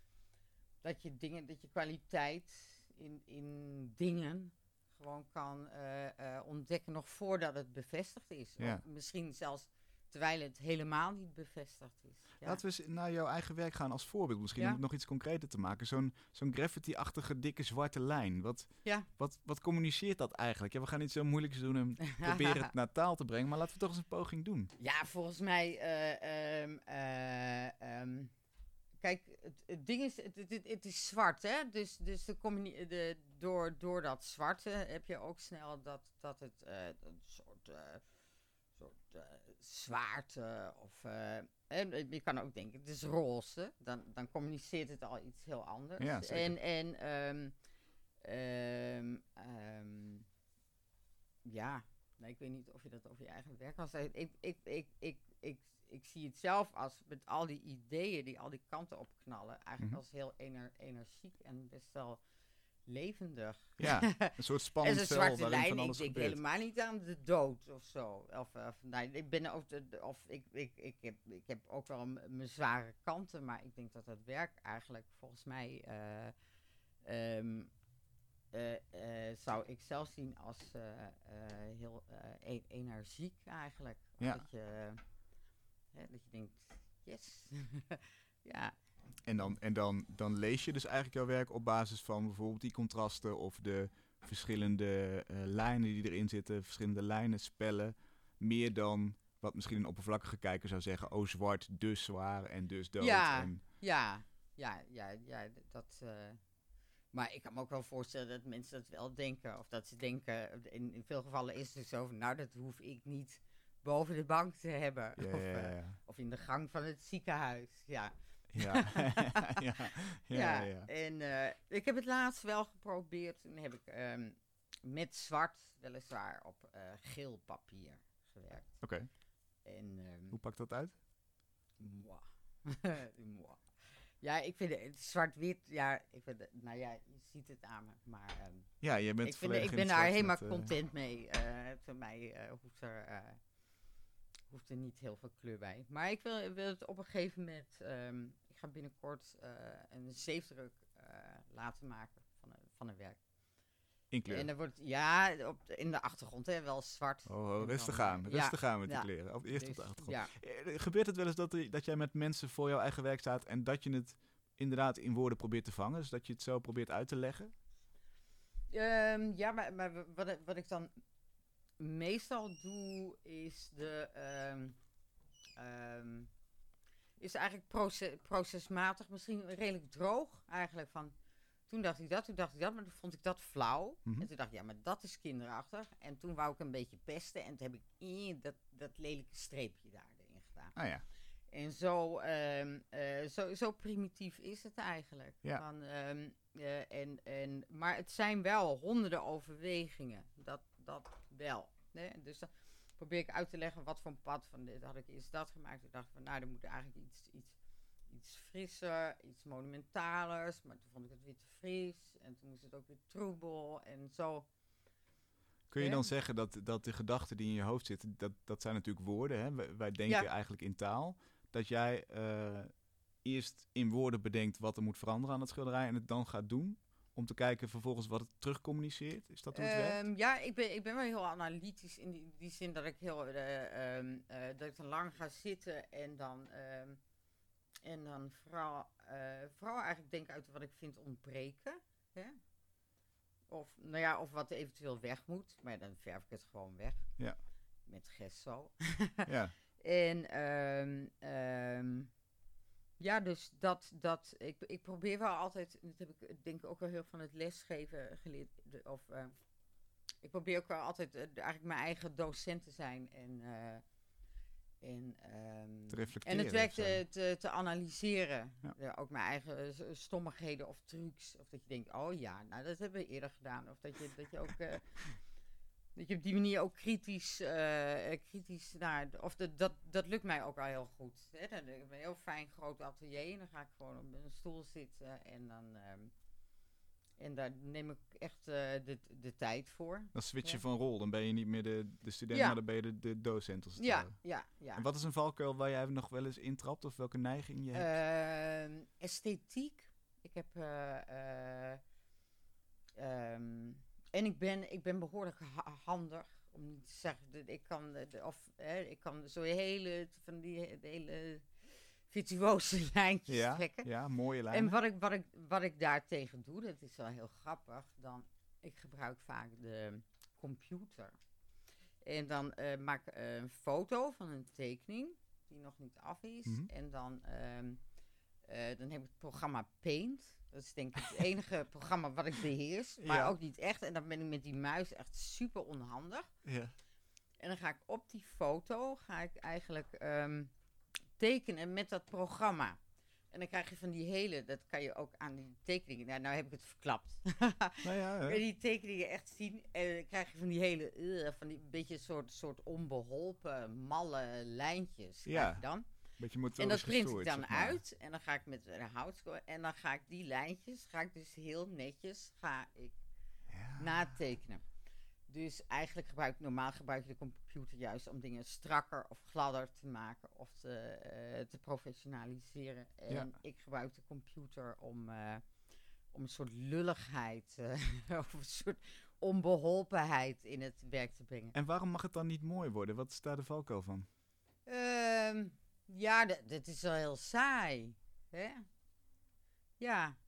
Dat je dingen, dat je kwaliteit in, in dingen gewoon kan uh, uh, ontdekken nog voordat het bevestigd is. Ja. Of misschien zelfs terwijl het helemaal niet bevestigd is. Ja. Laten we eens naar jouw eigen werk gaan als voorbeeld. Misschien ja. om het nog iets concreter te maken. Zo'n, zo'n graffiti-achtige dikke zwarte lijn. Wat, ja. wat, wat communiceert dat eigenlijk? Ja, we gaan niet zo moeilijks doen en proberen het naar taal te brengen. Maar laten we toch eens een poging doen. Ja, volgens mij... Uh, um, uh, um, kijk, het, het ding is... Het, het, het is zwart, hè? Dus, dus de communi- de, door, door dat zwarte heb je ook snel dat, dat het uh, een soort... Uh, soort uh, zwaard uh, of... Uh, en je kan ook denken, het is roze. Dan, dan communiceert het al iets heel anders. Ja, zeker. En, en um, um, um, ja, nee, ik weet niet of je dat over je eigen werk kan zeggen. Ik, ik, ik, ik, ik, ik zie het zelf als met al die ideeën die al die kanten opknallen, eigenlijk Mm-hmm. als heel ener, energiek en best wel levendig. Ja, een soort En spannend zo'n spel zwarte waarin lijn, van ik alles denk gebeurt. helemaal niet aan de dood of zo. Of, of nee, ik ben ook de, de- of ik, ik, ik, heb, ik heb ook wel m- mijn zware kanten, maar ik denk dat het werk eigenlijk volgens mij uh, um, uh, uh, zou ik zelf zien als uh, uh, heel uh, e- energiek eigenlijk. Ja. Dat je, uh, dat je denkt, yes. ja. En, dan, en dan, dan lees je dus eigenlijk jouw werk op basis van bijvoorbeeld die contrasten of de verschillende uh, lijnen die erin zitten, verschillende lijnen, spellen, meer dan wat misschien een oppervlakkige kijker zou zeggen, oh zwart, dus zwaar en dus dood. Ja, en... ja, ja, ja, ja, dat... Uh... Maar ik kan me ook wel voorstellen dat mensen dat wel denken. Of dat ze denken, in, in veel gevallen is het zo van, nou, dat hoef ik niet boven de bank te hebben. Ja, of, ja, ja. Uh, of in de gang van het ziekenhuis, ja. Ja, ja, ja, ja, ja. En uh, ik heb het laatst wel geprobeerd. Toen heb ik um, met zwart, weliswaar, op uh, geel papier gewerkt. Oké. Okay. Um, Hoe pakt dat uit? Moi. moi. Ja, ik vind het zwart-wit, ja, ik vind het, nou ja, je ziet het aan me, maar um, ja, je bent ik, vind, ik ben daar helemaal met, content uh... mee. Uh, voor mij uh, hoeft, er, uh, hoeft er niet heel veel kleur bij. Maar ik wil, wil het op een gegeven moment, um, ik ga binnenkort uh, een zeefdruk uh, laten maken van een, van een werk. In kleur? En dan wordt, ja, op de, in de achtergrond, hè, wel zwart. Oh, oh rustig aan, rustig ja, aan met ja. die kleren. Op, eerst dus, op de achtergrond. Ja. Gebeurt het wel eens dat, er, dat jij met mensen voor jouw eigen werk staat en dat je het inderdaad in woorden probeert te vangen? Dus dat je het zo probeert uit te leggen? Um, ja, maar, maar wat, wat ik dan meestal doe, is de... Um, um, is eigenlijk proces, procesmatig, misschien redelijk droog eigenlijk van... Toen dacht ik dat, toen dacht ik dat, maar toen vond ik dat flauw. Mm-hmm. En toen dacht ik, ja, maar dat is kinderachtig. En toen wou ik een beetje pesten en toen heb ik eh, dat, dat lelijke streepje daarin gedaan. Ah ja. En zo, um, uh, zo, zo primitief is het eigenlijk. Ja. Van, um, uh, en, en, maar het zijn wel honderden overwegingen. Dat, dat wel. Hè? Dus dan probeer ik uit te leggen wat voor een pad van dit had ik eerst dat gemaakt. Ik dacht van, nou, er moet eigenlijk iets... iets Iets frisser, iets monumentalers, maar toen vond ik het weer te fris en toen moest het ook weer troebel en zo. Kun je ja. dan zeggen dat, dat de gedachten die in je hoofd zitten, dat, dat zijn natuurlijk woorden, hè? Wij, wij denken ja. eigenlijk in taal, dat jij uh, eerst in woorden bedenkt wat er moet veranderen aan het schilderij en het dan gaat doen, om te kijken vervolgens wat het terugcommuniceert? Is dat hoe het um, werkt? Ja, ik ben, ik ben wel heel analytisch in die, die zin dat ik, heel, uh, um, uh, dat ik dan lang ga zitten en dan... Um, En dan vooral, uh, vooral eigenlijk denken uit wat ik vind ontbreken. Hè? Of, nou ja, of wat eventueel weg moet. Maar dan verf ik het gewoon weg. Ja. Met gesso. Ja. En um, um, ja, dus dat, dat ik, ik probeer wel altijd, dat heb ik denk ik ook wel heel van het lesgeven geleerd. De, of uh, ik probeer ook wel altijd uh, eigenlijk mijn eigen docent te zijn en... Uh, En, um, te reflecteren. En het werk te, te, te analyseren. Ja. Ja, ook mijn eigen uh, stommigheden of trucs. Of dat je denkt, oh ja, nou dat hebben we eerder gedaan. Of dat je, dat je ook... Uh, dat je op die manier ook kritisch... Uh, kritisch naar... Of de, dat, dat lukt mij ook al heel goed. Hè? Dan heb ik een heel fijn groot atelier. En dan ga ik gewoon op een stoel zitten. En dan... Um, En daar neem ik echt uh, de, de tijd voor. Dan switch je ja. van rol. Dan ben je niet meer de, de student, ja. maar dan ben je de, de docent. Als het ja, ware. ja, ja. En wat is een valkuil waar jij nog wel eens intrapt? Of welke neiging je hebt? Uh, esthetiek. Ik heb... Uh, uh, um, en ik ben, ik ben behoorlijk ha- handig. Om niet te zeggen... Dat ik kan... De, of, eh, ik kan zo hele... Van die de hele... virtuose lijntjes ja, trekken. Ja, mooie lijnen. En wat ik, wat, ik, wat ik daartegen doe, dat is wel heel grappig. Dan, ik gebruik vaak de computer. En dan uh, maak ik uh, een foto van een tekening die nog niet af is. Mm-hmm. En dan, um, uh, dan heb ik het programma Paint. Dat is denk ik het enige programma wat ik beheers. Maar ja. ook niet echt. En dan ben ik met die muis echt super onhandig. Ja. En dan ga ik op die foto, ga ik eigenlijk... Um, tekenen met dat programma. En dan krijg je van die hele, dat kan je ook aan die tekeningen, nou, nou heb ik het verklapt. Nou ja, kan je die tekeningen echt zien en dan krijg je van die hele, uh, van die beetje soort, soort onbeholpen, malle lijntjes. Ja, dan. Beetje moet en dat print ik dan zeg maar. uit en dan ga ik met een houtskool en dan ga ik die lijntjes, ga ik dus heel netjes, ga ik ja. natekenen. Dus eigenlijk gebruik ik, normaal gebruik je de computer juist om dingen strakker of gladder te maken of te, uh, te professionaliseren. En ja. ik gebruik de computer om, uh, om een soort lulligheid uh, of een soort onbeholpenheid in het werk te brengen. En waarom mag het dan niet mooi worden? Wat is daar de valkuil van? Uh, ja, d- dit is wel heel saai. Hè? Ja.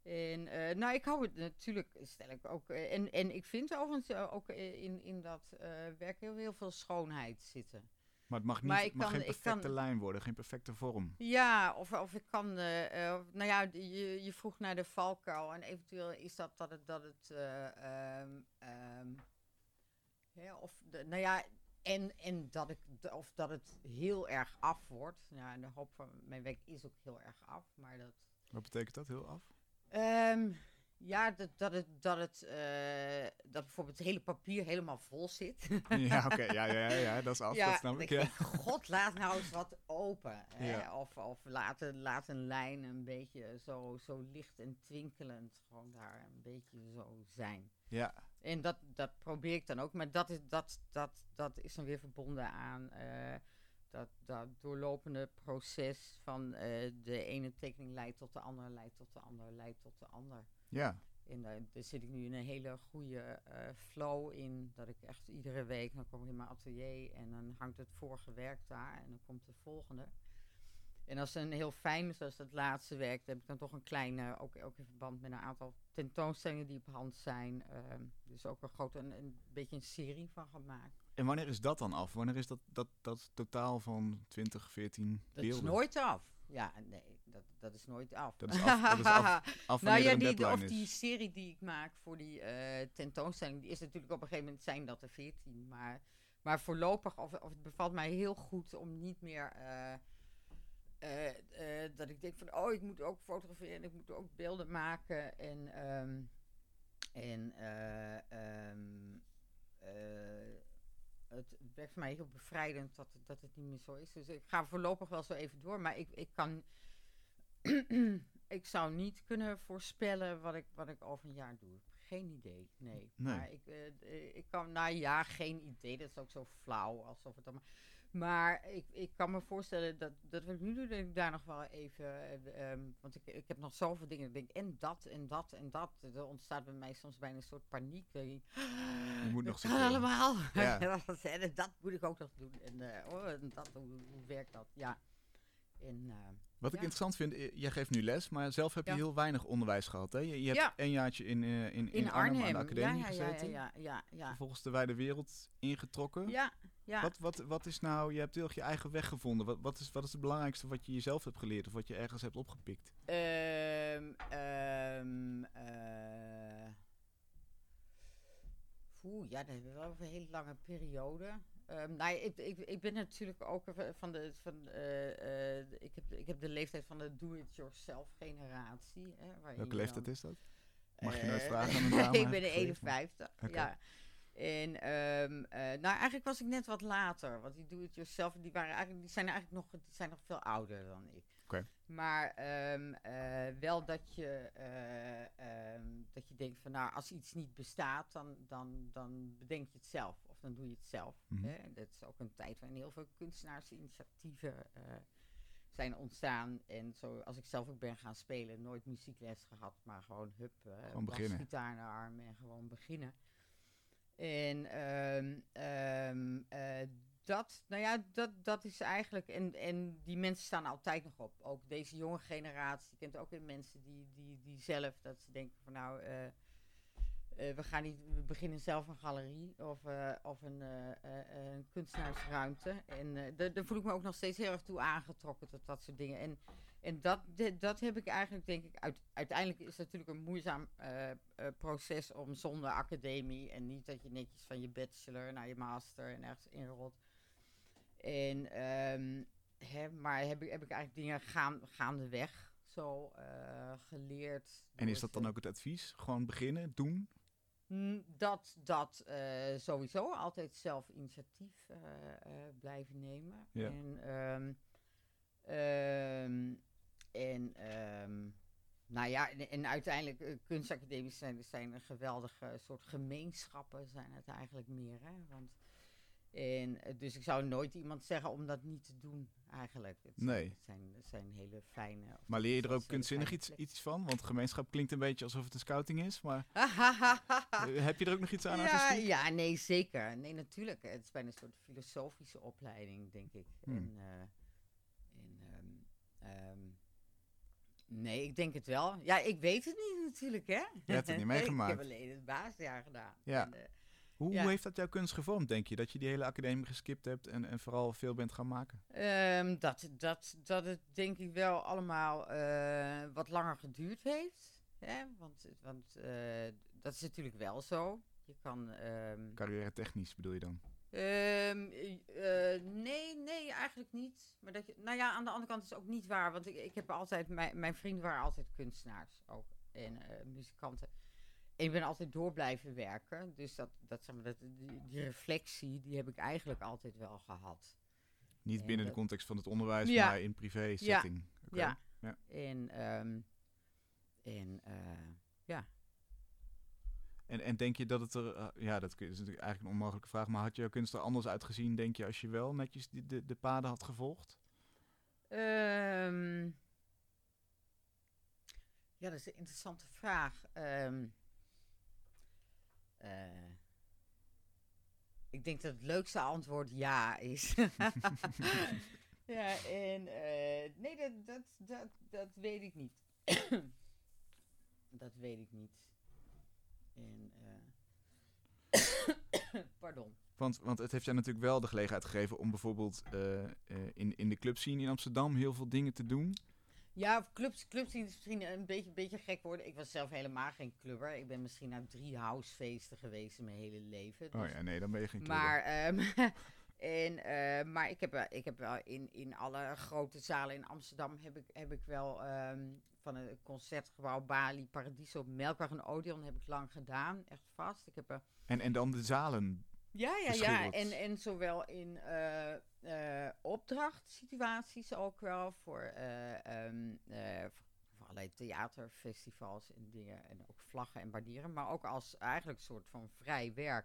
En uh, nou, ik hou het natuurlijk, stel ik ook. Uh, en, en ik vind overigens uh, ook uh, in, in dat uh, werk heel, heel veel schoonheid zitten. Maar het mag, niet, Maar ik mag kan- geen ik perfecte kan- lijn worden, geen perfecte vorm. Ja, of, of ik kan, uh, uh, nou ja, je, je vroeg naar de valkuil en eventueel is dat dat het, dat het, uh, um, um, ja, of, de, nou ja, en, en dat ik, d- of dat het heel erg af wordt. Ja, en de hoop van mijn werk is ook heel erg af, maar dat, Wat betekent dat, heel af? um, ja, dat, dat het, dat het, uh, dat bijvoorbeeld het hele papier helemaal vol zit. Ja, oké, ja, ja, ja, ja, dat is af, dat snap ik. denk Ja. God, laat nou eens wat open. Hè? Ja. Of, of laat, een- laat een lijn een beetje zo, zo licht en twinkelend gewoon daar een beetje zo zijn. Ja, En dat, dat probeer ik dan ook. Maar dat is, dat, dat, dat is dan weer verbonden aan uh, dat, dat doorlopende proces van uh, de ene tekening leidt tot de andere, leidt tot de andere, leidt tot de ander. ja. En daar, daar zit ik nu in een hele goede uh, flow in. Dat ik echt iedere week, dan kom ik in mijn atelier en dan hangt het vorige werk daar en dan komt de volgende. En als het een heel fijn, zoals het laatste werk, dan heb ik dan toch een kleine, ook, ook in verband met een aantal tentoonstellingen die op hand zijn. Uh, dus ook een grote, een, een beetje een serie van gemaakt. En wanneer is dat dan af? Wanneer is dat, dat, dat totaal van twintig, veertien Dat beelden? is nooit af. Ja, nee, dat, dat is nooit af. Dat is af, dat is af, af Nou wanneer ja, er een die, deadline of is. die serie die ik maak voor die uh, tentoonstelling, die is natuurlijk op een gegeven moment zijn dat er veertien. Maar, maar voorlopig, of, of het bevalt mij heel goed om niet meer, uh, uh, uh, dat ik denk van, oh, ik moet ook fotograferen, ik moet ook beelden maken. En, um, en uh, um, uh, het werkt voor mij heel bevrijdend dat, dat het niet meer zo is. Dus ik ga voorlopig wel zo even door, maar ik, ik kan... ik zou niet kunnen voorspellen wat ik, wat ik over een jaar doe. Geen idee, nee. Nee. Maar ik, uh, ik kan, nou ja, geen idee. Dat is ook zo flauw, alsof het allemaal... Maar ik, ik kan me voorstellen dat, dat wat ik nu doe, dat ik daar nog wel even... Uh, um, want ik, ik heb nog zoveel dingen. Ik denk, en dat, en dat, en dat. Er ontstaat bij mij soms bijna een soort paniek. Je, Je moet nog dat kan zoveel. allemaal. Ja. En dat moet ik ook nog doen. En, uh, oh, en dat, hoe, hoe werkt dat? Ja. En... Uh, Wat ik Ja. interessant vind, i- jij geeft nu les, maar zelf heb je Ja. heel weinig onderwijs gehad. Hè? Je, je hebt Ja. een jaartje in, uh, in, in, in Arnhem, aan Arnhem. de academie ja, ja, gezeten. Ja, ja, ja, ja. Vervolgens de wijde wereld ingetrokken. Ja, ja. Wat, wat, wat is nou, je hebt heel erg je eigen weg gevonden. Wat, wat, is, wat is het belangrijkste wat je jezelf hebt geleerd of wat je ergens hebt opgepikt? Um, um, uh, Oeh, ja, dat hebben we wel over een hele lange periode. Um, nou, ik, ik, ik ben natuurlijk ook van de. Van, uh, uh, ik, heb, ik heb de leeftijd van de do-it-yourself generatie. Hè, Welke leeftijd is dat? Mag je Uh, nooit vragen aan een dame? ik ben Gegeven. eenenvijftig. Oké. Ja. En um, uh, nou, eigenlijk was ik net wat later. Want die do-it-yourself, die, waren eigenlijk, die, zijn eigenlijk nog, die zijn nog veel ouder dan ik. Oké. Maar um, uh, wel dat je, uh, um, dat je denkt van, nou, als iets niet bestaat, dan, dan, dan bedenk je het zelf. Of dan doe je het zelf. Mhm. Hè? Dat is ook een tijd waarin heel veel kunstenaarsinitiatieven uh, zijn ontstaan. En zo, als ik zelf ook ben gaan spelen, nooit muziekles gehad, maar gewoon hup, uh, Gewoon beginnen. basgitaar naar arm en gewoon beginnen. En um, um, uh, dat, nou ja, dat, dat is eigenlijk, en, en die mensen staan altijd nog op. Ook deze jonge generatie, je kent ook weer mensen die, die, die zelf, dat ze denken van nou, uh, uh, we gaan niet, we beginnen zelf een galerie of, uh, of een, uh, uh, een kunstenaarsruimte. En uh, daar, daar voel ik me ook nog steeds heel erg toe aangetrokken tot dat soort dingen. En En dat, de, dat heb ik eigenlijk, denk ik, uit, uiteindelijk is het natuurlijk een moeizaam uh, uh, proces om zonder academie en niet dat je netjes van je bachelor naar je master en ergens inrolt. En, um, hè, maar heb ik, heb ik eigenlijk dingen gaan, gaandeweg zo uh, geleerd. En is dat dan ook het advies? Gewoon beginnen, doen? Dat, dat uh, sowieso, altijd zelf initiatief uh, uh, blijven nemen. Ja. En, um, um, en um, nou ja, en, en uiteindelijk uh, kunstacademies zijn, zijn een geweldige soort gemeenschappen, zijn het eigenlijk meer. Hè? Want, en, uh, dus ik zou nooit iemand zeggen om dat niet te doen, eigenlijk. Het zijn, Nee. Het zijn, het zijn hele fijne... Of Maar leer je er ook het is hele kunstzinnig fijne iets, plekken. iets van? Want gemeenschap klinkt een beetje alsof het een scouting is, maar uh, heb je er ook nog iets aan ja, artistiek? ja, nee, zeker. Nee, natuurlijk. Het is bijna een soort filosofische opleiding, denk ik. Hmm. En, uh, en um, um, Nee, ik denk het wel. Ja, ik weet het niet natuurlijk, hè? Je hebt het niet meegemaakt. Ik heb alleen het basisjaar gedaan. Ja. En, uh, Hoe, ja. hoe heeft dat jouw kunst gevormd, denk je? Dat je die hele academie geskipt hebt en, en vooral veel bent gaan maken? Um, dat, dat, dat het denk ik wel allemaal uh, wat langer geduurd heeft. Hè? Want, want uh, dat is natuurlijk wel zo. Je kan... Um, Carrière technisch bedoel je dan? Um, uh, nee, nee, eigenlijk niet. Maar dat je, nou ja, aan de andere kant is het ook niet waar. Want ik, ik heb altijd... Mijn, mijn vrienden waren altijd kunstenaars ook. En uh, muzikanten. En ik ben altijd door blijven werken. Dus dat, dat, zeg maar, dat, die, die reflectie, die heb ik eigenlijk altijd wel gehad. Niet en binnen dat, de context van het onderwijs, ja. maar in privé setting. Ja, okay. ja. ja. En, um, en uh, ja... En, en denk je dat het er... Uh, ja, dat is natuurlijk eigenlijk een onmogelijke vraag. Maar had jouw kunst er anders uitgezien, denk je, als je wel netjes de, de, de paden had gevolgd? Um, ja, dat is een interessante vraag. Um, uh, ik denk dat het leukste antwoord ja is. Ja, en... Uh, nee, dat, dat, dat, dat weet ik niet. Dat weet ik niet. En, uh... Pardon. Want, want het heeft jou natuurlijk wel de gelegenheid gegeven om bijvoorbeeld uh, uh, in, in de clubscene in Amsterdam heel veel dingen te doen. Ja, clubs, clubs is misschien een beetje, beetje gek worden. Ik was zelf helemaal geen clubber. Ik ben misschien naar drie housefeesten geweest in mijn hele leven. Dus. Oh ja, nee, dan ben je geen clubber. Maar, um, en, uh, maar ik heb, ik heb wel in, in alle grote zalen in Amsterdam heb ik, heb ik wel... Um, van het concertgebouw Bali, Paradiso, Melkweg en Odeon heb ik lang gedaan. Echt vast. Ik heb, uh, en, en dan de zalen Ja, ja, ja. En, en zowel in uh, uh, opdrachtsituaties ook wel voor, uh, um, uh, voor, voor allerlei theaterfestivals en dingen. En ook vlaggen en bardieren. Maar ook als eigenlijk een soort van vrij werk.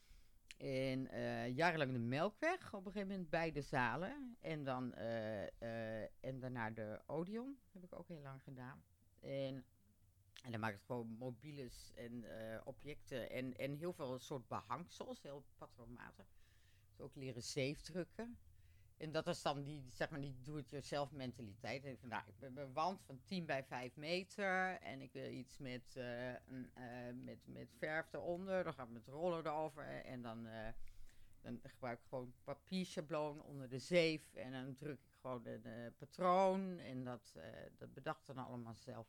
En uh, jarenlang de Melkweg, op een gegeven moment bij de zalen. En, dan, uh, uh, en daarna de Odeon, heb ik ook heel lang gedaan. En, en dan maak ik gewoon mobiles en uh, objecten en, en heel veel soort behangsels, heel patroonmatig. Dus ook leren zeefdrukken. En dat is dan die, zeg maar, die do-it-yourself mentaliteit. En van, nou, ik ben een wand van tien bij vijf meter en ik wil iets met, uh, een, uh, met, met verf eronder. Dan ga ik met rollen erover en dan, uh, dan gebruik ik gewoon papierschabloon onder de zeef. En dan druk ik gewoon een uh, patroon en dat, uh, dat bedacht dan allemaal zelf.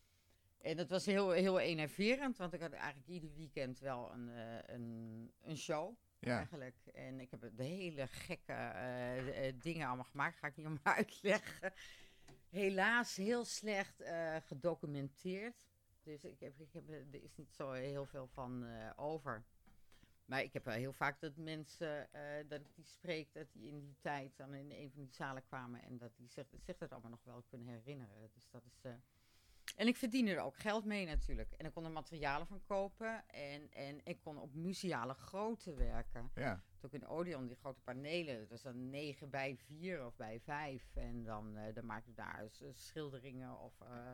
En dat was heel, heel enerverend, want ik had eigenlijk ieder weekend wel een, uh, een, een show. Ja. Eigenlijk. En ik heb de hele gekke uh, uh, dingen allemaal gemaakt. Ga ik niet allemaal uitleggen. Helaas heel slecht uh, gedocumenteerd. Dus ik heb, ik heb, er is niet zo heel veel van uh, over. Maar ik heb wel heel vaak dat mensen, uh, dat ik die spreek, dat die in die tijd dan in een van die zalen kwamen. En dat die zich, zich dat allemaal nog wel kunnen herinneren. Dus dat is... Uh, En ik verdiende er ook geld mee natuurlijk. En ik kon er materialen van kopen. En, en ik kon op museale grootte werken. Ja. Ook in Odeon, die grote panelen. Dat was dan negen bij vier of bij vijf. En dan, uh, dan maakte ik daar uh, schilderingen of uh,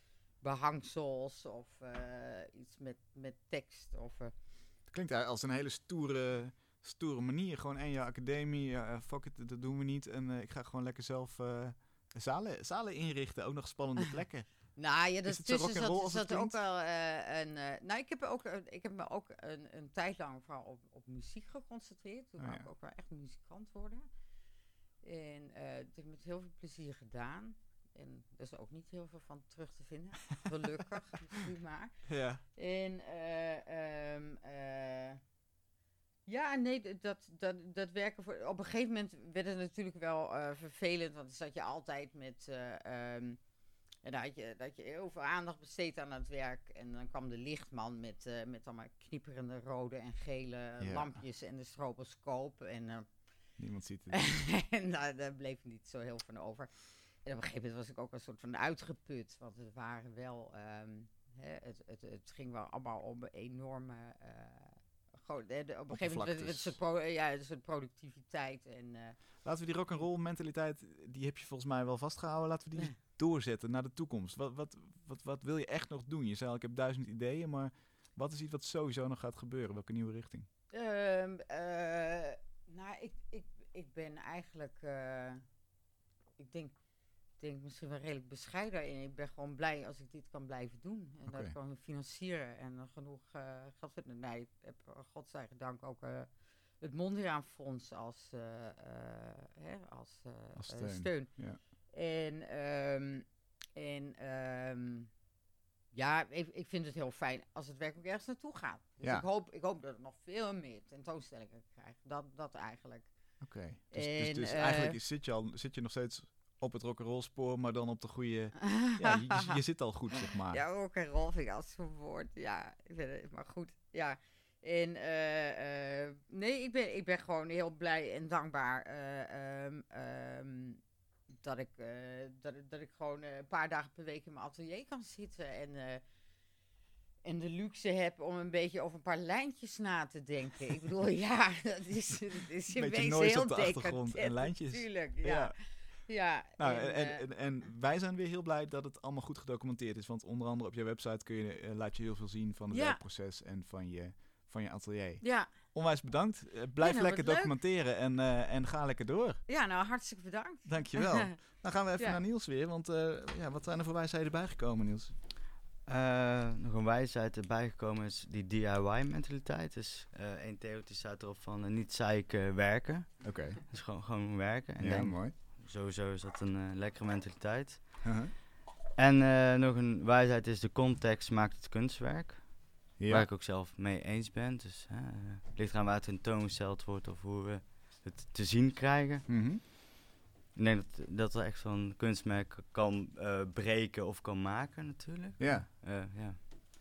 behangsels. Of uh, iets met, met tekst. Of, uh, het klinkt als een hele stoere, stoere manier. Gewoon één jaar academie. Uh, fuck it, dat doen we niet. En uh, ik ga gewoon lekker zelf uh, zalen, zalen inrichten. Ook nog spannende plekken. Nou ja, dat tussen zat, zat ook wel uh, een... Uh, nou, ik heb, ook, uh, ik heb me ook een, een tijd lang vooral op, op muziek geconcentreerd. Toen oh, wou ja. ik ook wel echt muzikant worden. En uh, dat heb ik met heel veel plezier gedaan. En er is ook niet heel veel van terug te vinden. Gelukkig, nu maar. Ja. En uh, um, uh, ja, nee, dat, dat, dat werken voor... Op een gegeven moment werd het natuurlijk wel uh, vervelend. Want dan zat je altijd met... Uh, um, En dan had je, dat je heel veel aandacht besteed aan het werk. En dan kwam de lichtman met, uh, met allemaal knieperende rode en gele ja. lampjes en de stroboscoop. En, uh, niemand ziet het. En uh, daar bleef niet zo heel van over. En op een gegeven moment was ik ook een soort van uitgeput. Want het waren wel... Um, hè, het, het, het ging wel allemaal om enorme... Uh, Gewoon, hè, de, op een gegeven moment werd het pro, ja, een soort productiviteit. En, uh, laten we die rock'n'roll mentaliteit, die heb je volgens mij wel vastgehouden. Laten we die ja. doorzetten naar de toekomst. Wat, wat, wat, wat wil je echt nog doen? Je zei al, ik heb duizend ideeën, maar wat is iets wat sowieso nog gaat gebeuren? Welke nieuwe richting? Um, uh, nou, ik, ik, ik ben eigenlijk, uh, ik denk, denk misschien wel redelijk bescheiden in. Ik ben gewoon blij als ik dit kan blijven doen. En Oké. dat kan financieren en uh, genoeg uh, geld vinden. Nee, ik heb uh, godzijdank ook uh, het Mondriaan Fonds als, uh, uh, hè, als, uh, Als uh, steun. steun. Ja. En, um, en um, ja, ik, ik vind het heel fijn als het werk ook ergens naartoe gaat. Dus Ja. ik, hoop, ik hoop dat ik nog veel meer tentoonstellingen krijg. Dat, dat eigenlijk. Oké. Okay. Dus, En, dus, dus uh, eigenlijk zit je, al, zit je nog steeds op het rock'n'roll spoor, maar dan op de goede... ja, je, je, je zit al goed, zeg maar. Ja, rock'n'roll vind ik als zo'n woord. Ja, ik vind het, maar goed. Ja. En uh, uh, nee, ik ben, ik ben gewoon heel blij en dankbaar uh, um, um, dat, ik, uh, dat, dat ik gewoon uh, een paar dagen per week in mijn atelier kan zitten. En, uh, en de luxe heb om een beetje over een paar lijntjes na te denken. Ik bedoel, ja, dat is, dat is een beetje wezen noise heel op de achtergrond en lijntjes. Natuurlijk, ja. ja. Ja, nou, en, en, uh, en, en wij zijn weer heel blij dat het allemaal goed gedocumenteerd is. Want onder andere op je website kun je, uh, laat je heel veel zien van het ja. werkproces en van je, van je atelier. Ja. Onwijs bedankt. Uh, blijf ja, nou, lekker documenteren en, uh, en ga lekker door. Ja, nou hartstikke bedankt. Dankjewel. Dan gaan we even ja. naar Niels weer. Want uh, ja, wat zijn er voor wijsheden bijgekomen, Niels? Uh, nog een wijsheid erbij gekomen is die D I Y-mentaliteit. Dus uh, één theoretisch staat erop van uh, niet zeiken werken. Oké. Okay. Dus gewoon, gewoon werken. En ja, denk, mooi. Sowieso is dat een uh, lekkere mentaliteit. Uh-huh. En uh, nog een wijsheid is de context maakt het kunstwerk. Ja. Waar ik ook zelf mee eens ben. Dus uh, het ligt eraan waar het tentoongesteld wordt of hoe we het te zien krijgen. Mm-hmm. Ik denk dat, dat er echt zo'n kunstmerk kan uh, breken of kan maken natuurlijk. Ja. Uh, ja.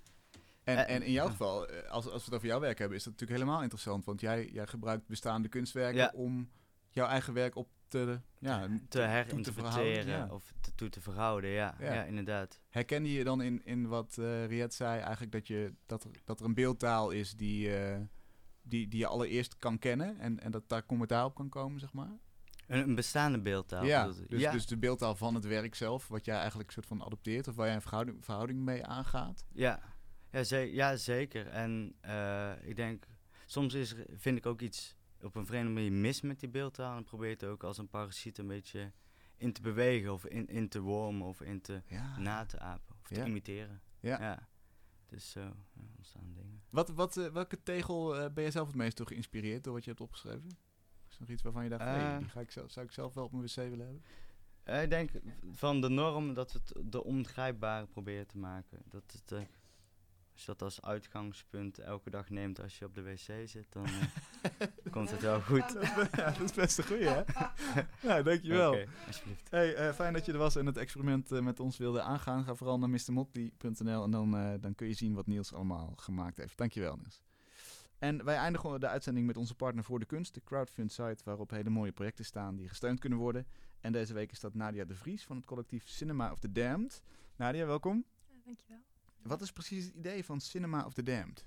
En, Uh, en in jouw uh, geval, als, als we het over jouw werk hebben, is dat natuurlijk helemaal interessant. Want jij, jij gebruikt bestaande kunstwerken ja. om jouw eigen werk op te... Ja, te, te herinterpreteren ja. of te, toe te verhouden, ja. Ja. ja, inderdaad. Herkende je dan in, in wat uh, Riet zei, eigenlijk dat, je, dat, er, dat er een beeldtaal is die, uh, die, die je allereerst kan kennen en, en dat daar commentaar op kan komen, zeg maar? Een, een bestaande beeldtaal. Ja, dus, ja, dus de beeldtaal van het werk zelf, wat jij eigenlijk soort van adopteert of waar jij een verhouding, verhouding mee aangaat? Ja, ja, ze- ja zeker. En uh, ik denk, soms is, vind ik ook iets op een vreemde manier mis met die beeldtaal. En probeer het ook als een parasiet een beetje in te bewegen of in, in te wormen of in te ja. na te apen of ja. te imiteren. Ja. ja. Dus zo ja, ontstaan dingen. Wat, wat, uh, welke tegel uh, ben je zelf het meest door geïnspireerd door wat je hebt opgeschreven? Is er nog iets waarvan je dacht, uh, hey, die ga ik zelf, zou ik zelf wel op mijn wc willen hebben? Uh, ik denk van de norm dat we het de ongrijpbare proberen te maken. Dat het, uh, als je dat als uitgangspunt elke dag neemt als je op de wc zit, dan uh, komt het wel goed. Dat is, be- ja, dat is best een goeie, hè? Nou, dankjewel. Oké, okay, alsjeblieft. Hey, uh, fijn dat je er was en het experiment uh, met ons wilde aangaan. Ga vooral naar mistermotley punt n l en dan, uh, dan kun je zien wat Niels allemaal gemaakt heeft. Dankjewel, Niels. En wij eindigen de uitzending met onze partner voor de kunst, de crowdfund site, waarop hele mooie projecten staan die gesteund kunnen worden. En deze week is dat Nadia de Vries van het collectief Cinema of the Damned. Nadia, welkom. Ja, dankjewel. Wat is precies het idee van Cinema of the Damned?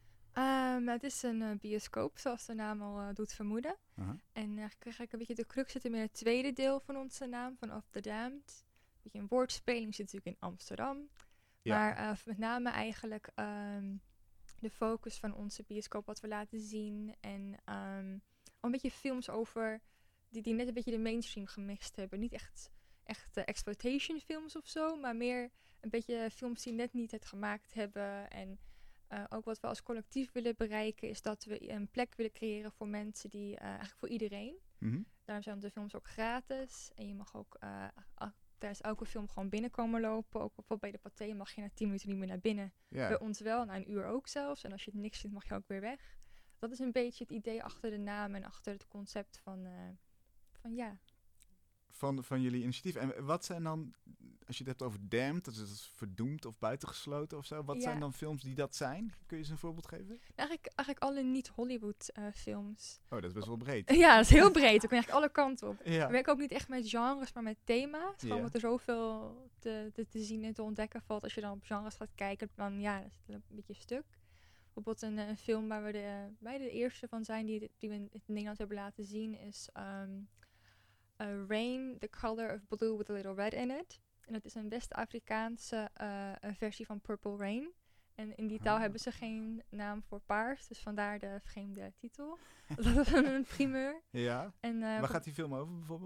Um, het is een uh, bioscoop, zoals de naam al uh, doet vermoeden. Uh-huh. En eigenlijk uh, een beetje de crux zit in het tweede deel van onze naam, van Of the Damned. Een beetje een woordspeling, zit natuurlijk in Amsterdam. Ja. Maar uh, met name eigenlijk um, de focus van onze bioscoop, wat we laten zien. En um, een beetje films over die, die net een beetje de mainstream gemixt hebben. Niet echt, echt uh, exploitation films of zo, maar meer een beetje films die net niet het gemaakt hebben. En uh, ook wat we als collectief willen bereiken is dat we een plek willen creëren voor mensen die, uh, eigenlijk voor iedereen. Mm-hmm. Daarom zijn de films ook gratis. En je mag ook uh, a- tijdens elke film gewoon binnenkomen lopen. Ook bijvoorbeeld bij de Pathé mag je na tien minuten niet meer naar binnen. Ja. Bij ons wel, na een uur ook zelfs. En als je het niks vindt, mag je ook weer weg. Dat is een beetje het idee achter de naam en achter het concept van, uh, van ja. Van, van jullie initiatief. En wat zijn dan, als je het hebt over damned, dat is verdoemd of buitengesloten of zo. Wat Ja. zijn dan films die dat zijn? Kun je eens een voorbeeld geven? Eigenlijk, eigenlijk alle niet-Hollywood uh, films. Oh, dat is best wel breed. Ja, dat is heel breed. Ik kan eigenlijk alle kanten op. Ja. We werken ook niet echt met genres, maar met thema's. Gewoon Ja. omdat er zoveel te, te, te zien en te ontdekken valt. Als je dan op genres gaat kijken, dan ja, dat is een beetje stuk. Bijvoorbeeld een, een film waar we de, wij de eerste van zijn die, die we in het Nederlands hebben laten zien is um, uh, Rain, The Color of Blue with a Little Red in It. En dat is een West-Afrikaanse uh, een versie van Purple Rain. En in die taal Ah. hebben ze geen naam voor paars, dus vandaar de vreemde titel. Dat is een primeur. Ja. En, uh, Waar gaat die film over bijvoorbeeld?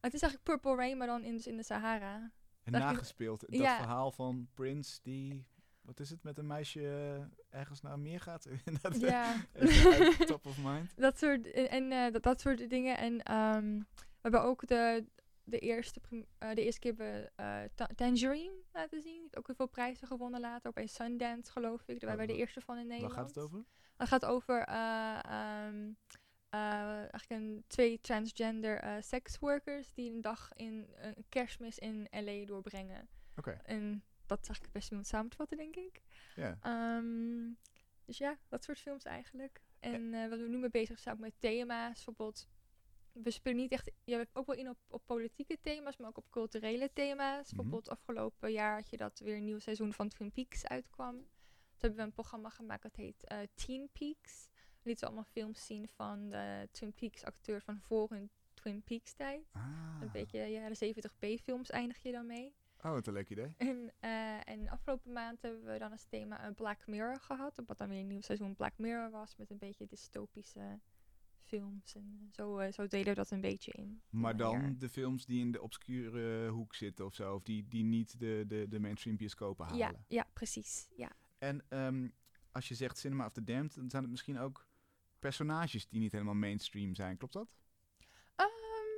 Het is eigenlijk Purple Rain, maar dan in, dus in de Sahara. En Dat ik- nagespeeld. Dat ja. verhaal van Prince die... Wat is het? Met een meisje uh, ergens naar een meer gaat? dat, Ja. even uit top of mind. Dat soort, en, en uh, dat, dat soort dingen. En um, we hebben ook de, de, eerste, prim- uh, de eerste keer we, uh, ta- Tangerine laten zien. Die heeft ook heel veel prijzen gewonnen later. Op een Sundance, geloof ik. Daar waren we de eerste van in Nederland. Waar gaat het over? Het gaat over uh, um, uh, eigenlijk een, twee transgender uh, seksworkers die een dag in uh, kerstmis in L A doorbrengen. Oké. Okay. En dat is eigenlijk best wel om samen te vatten, denk ik. Ja. Um, dus ja, dat soort films eigenlijk. En uh, wat we nu mee bezig zijn ook met thema's. Bijvoorbeeld, we spelen niet echt... Je hebt ook wel in op, op politieke thema's, maar ook op culturele thema's. Mm-hmm. Bijvoorbeeld afgelopen jaar had je dat weer een nieuw seizoen van Twin Peaks uitkwam. Toen hebben we een programma gemaakt dat heet uh, Teen Peaks. We lieten allemaal films zien van de Twin Peaks acteurs van voor hun Twin Peaks tijd. Ah. Een beetje ja, de zeventig B-films eindig je dan mee. Oh, wat een leuk idee. En, uh, en afgelopen maand hebben we dan als thema een Black Mirror gehad. Wat dan weer een nieuw seizoen Black Mirror was. Met een beetje dystopische films. En zo, uh, zo deden we dat een beetje in. Maar dan hier. de films die in de obscure hoek zitten of zo. Of die, die niet de, de, de mainstream bioscopen halen. Ja, ja precies. Ja. En um, als je zegt Cinema of the Damned, dan zijn het misschien ook personages die niet helemaal mainstream zijn. Klopt dat? Um,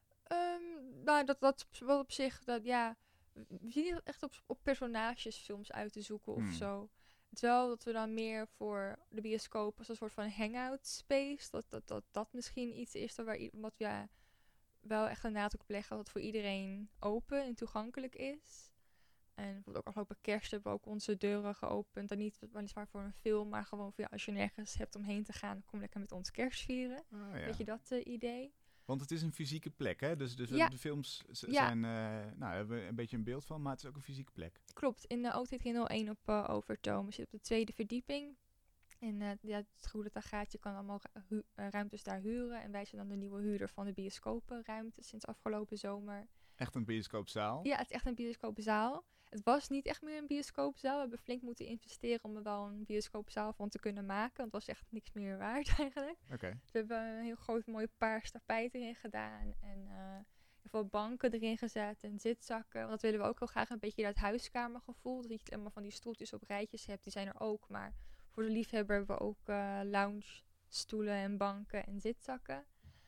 um, nou, dat, dat wel op zich... Dat, ja... We zien niet echt op, op personagesfilms uit te zoeken hmm. of zo. Het is wel dat we dan meer voor de bioscoop als een soort van hangout space. Dat dat, dat, dat misschien iets is waar, wat we ja, wel echt een nadruk op leggen. Dat het voor iedereen open en toegankelijk is. En bijvoorbeeld ook afgelopen kerst hebben we ook onze deuren geopend. Dan niet weliswaar voor een film, maar gewoon voor, ja, als je nergens hebt om heen te gaan, kom lekker met ons kerst vieren. Oh, ja. Weet je dat uh, idee? Want het is een fysieke plek, hè? Dus, dus ja. de films z- ja. zijn, uh, nou, daar hebben we een beetje een beeld van, maar het is ook een fysieke plek. Klopt, in de O T T nul één op uh, Overtoom. We zitten op de tweede verdieping. En uh, ja, het is goed dat dat gaat. Je kan allemaal ru- hu- uh, ruimtes daar huren. En wij zijn dan de nieuwe huurder van de bioscopenruimte sinds afgelopen zomer. Echt een bioscoopzaal? Ja, het is echt een bioscoopzaal. Het was niet echt meer een bioscoopzaal. We hebben flink moeten investeren om er wel een bioscoopzaal van te kunnen maken. Want het was echt niks meer waard eigenlijk. Okay. Dus we hebben een heel groot mooi paars tapijt erin gedaan. En uh, heel veel banken erin gezet en zitzakken. Want dat willen we ook heel graag een beetje dat huiskamergevoel. Dat je niet allemaal van die stoeltjes op rijtjes hebt. Die zijn er ook. Maar voor de liefhebber hebben we ook uh, lounge stoelen en banken en zitzakken.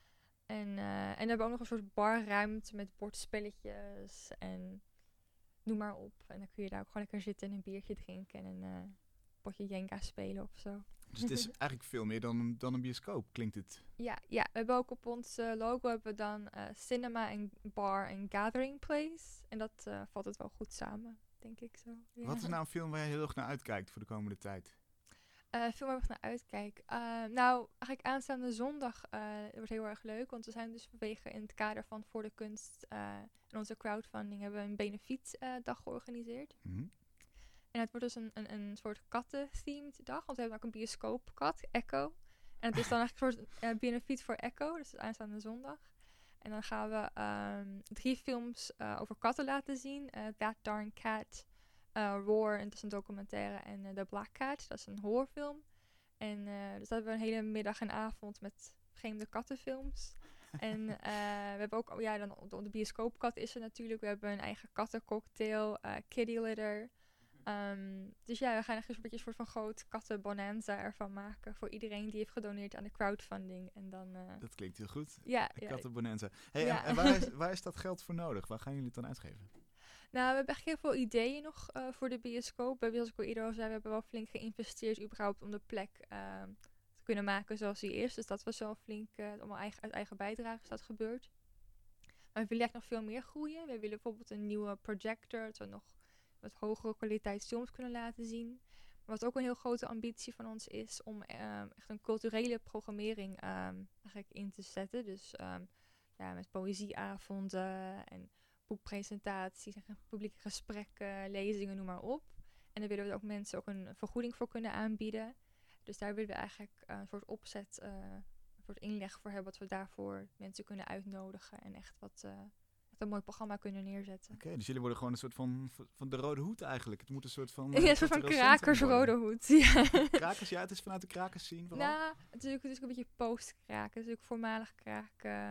En, uh, en dan hebben we ook nog een soort barruimte met bordspelletjes en noem maar op. En dan kun je daar ook gewoon lekker zitten en een biertje drinken en een uh, potje Jenga spelen of zo. Dus het is eigenlijk veel meer dan een, dan een bioscoop, klinkt het? Ja, ja, we hebben ook op ons uh, logo hebben we dan uh, cinema en bar en gathering place. En dat uh, valt het wel goed samen, denk ik zo. Ja. Wat is nou een film waar je heel erg naar uitkijkt voor de komende tijd? Uh, film waar ik naar uitkijk. Uh, nou, eigenlijk aanstaande zondag uh, wordt heel erg leuk. Want we zijn dus vanwege in het kader van Voor de Kunst uh, en onze crowdfunding hebben we een benefietdag uh, georganiseerd. Mm-hmm. En het wordt dus een, een, een soort katten-themed dag. Want we hebben ook een bioscoopkat, Echo. En het is dan eigenlijk een soort uh, benefiet voor Echo. Dus aanstaande zondag. En dan gaan we um, drie films uh, over katten laten zien. Uh, That Darn Cat, uh, Roar, en dat is een documentaire. En uh, The Black Cat, dat is een horrorfilm. En uh, dus dat hebben we een hele middag en avond met vreemde kattenfilms. En uh, we hebben ook, ja, dan de, de bioscoopkat is er natuurlijk. We hebben een eigen kattencocktail, uh, kitty litter. Um, dus ja, we gaan echt een beetje een soort van groot kattenbonanza ervan maken. Voor iedereen die heeft gedoneerd aan de crowdfunding. En dan, uh, dat klinkt heel goed. Ja. De ja. kattenbonanza. Hey, Ja. En, en waar, is, waar is dat geld voor nodig? Waar gaan jullie het dan uitgeven? Nou, we hebben echt heel veel ideeën nog uh, voor de bioscoop. We hebben, zoals ik al eerder al zei, we hebben wel flink geïnvesteerd überhaupt om de plek uh, te kunnen maken zoals die is. Dus dat was wel flink, uh, allemaal eigen, uit eigen bijdrage is dat gebeurd. Maar we willen echt nog veel meer groeien. We willen bijvoorbeeld een nieuwe projector, dat we nog wat hogere kwaliteit films kunnen laten zien. Maar wat ook een heel grote ambitie van ons is om um, echt een culturele programmering um, eigenlijk in te zetten. Dus um, ja, met poëzieavonden en boekpresentaties en publieke gesprekken, lezingen, noem maar op. En daar willen we ook mensen ook een vergoeding voor kunnen aanbieden. Dus daar willen we eigenlijk uh, een soort opzet, uh, een soort inleg voor hebben, wat we daarvoor mensen kunnen uitnodigen en echt wat uh, echt een mooi programma kunnen neerzetten. Oké, okay, dus jullie worden gewoon een soort van, van de rode hoed eigenlijk. Het moet een soort van... Ja, een soort van krakers rode hoed. Ja. Krakers, ja, het is vanuit de krakers zien vooral. Nou, het is ook, het is ook een beetje post-kraken. Het is ook voormalig kraken.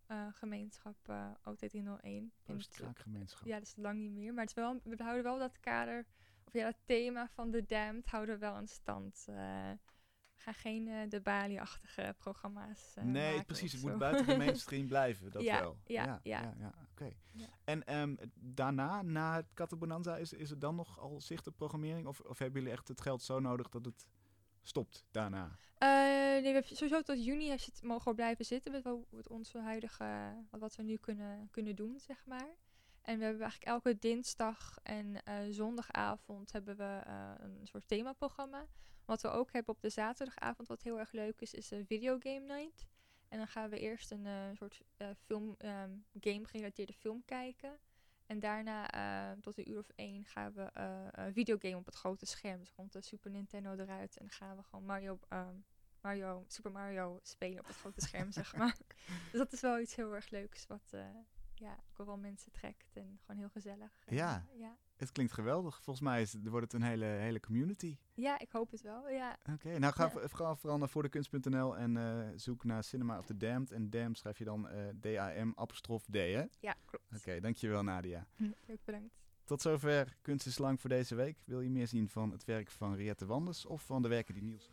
uh, gemeenschap uh, O T driehonderdéén. Postkraakgemeenschap. Ja, dat is lang niet meer. Maar het is wel, we houden wel dat kader, of ja, het thema van The Damned houden we wel in stand. Uh, we gaan geen uh, de Bali-achtige programma's uh, Nee, maken precies. of Het zo. moet buiten de mainstream blijven, dat Ja, wel. ja, ja, ja. ja, ja, oké. Ja. En um, daarna, na het Kattenbonanza, is, is er dan nog al zicht op programmering? Of, of hebben jullie echt het geld zo nodig dat het stopt daarna? Uh, nee, we hebben sowieso tot juni heeft het mogen we blijven zitten met, wel- met onze huidige, wat, wat we nu kunnen, kunnen doen, zeg maar. En we hebben eigenlijk elke dinsdag en uh, zondagavond hebben we uh, een soort themaprogramma. Wat we ook hebben op de zaterdagavond, wat heel erg leuk is, is een videogame night. En dan gaan we eerst een uh, soort uh, film, um, game-gerelateerde film kijken. En daarna uh, tot een uur of één gaan we uh, een videogame op het grote scherm. Dus komt de Super Nintendo eruit en dan gaan we gewoon Mario, um, Mario, Super Mario spelen op het grote scherm, zeg maar. Dus dat is wel iets heel erg leuks, wat uh, ja, ook wel mensen trekt en gewoon heel gezellig. Ja. En, ja. Het klinkt geweldig. Volgens mij is, wordt het een hele, hele community. Ja, ik hoop het wel, ja. Oké, okay, nou ga Ja. v- vooral, vooral naar voordekunst punt n l en uh, zoek naar Cinema of the Damned. En Damned schrijf je dan uh, D A M apostrof D, hè? Oké, Ja, klopt. okay, dankjewel Nadia. Leuk, bedankt. Tot zover Kunst is Lang voor deze week. Wil je meer zien van het werk van Riette Wanders of van de werken die Niels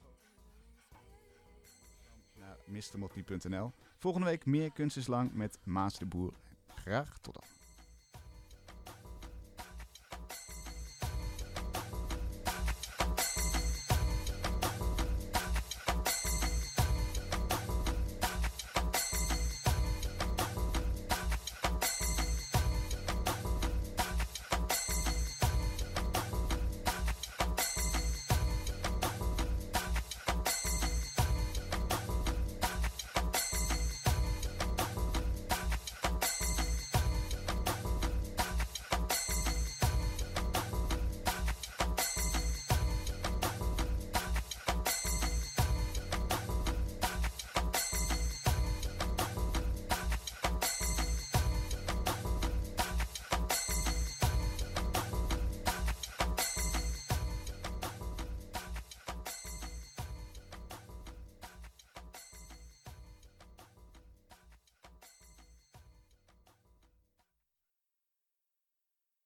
naar mister motley punt n l. Volgende week meer Kunst is Lang met Maas de Boer. Graag tot dan.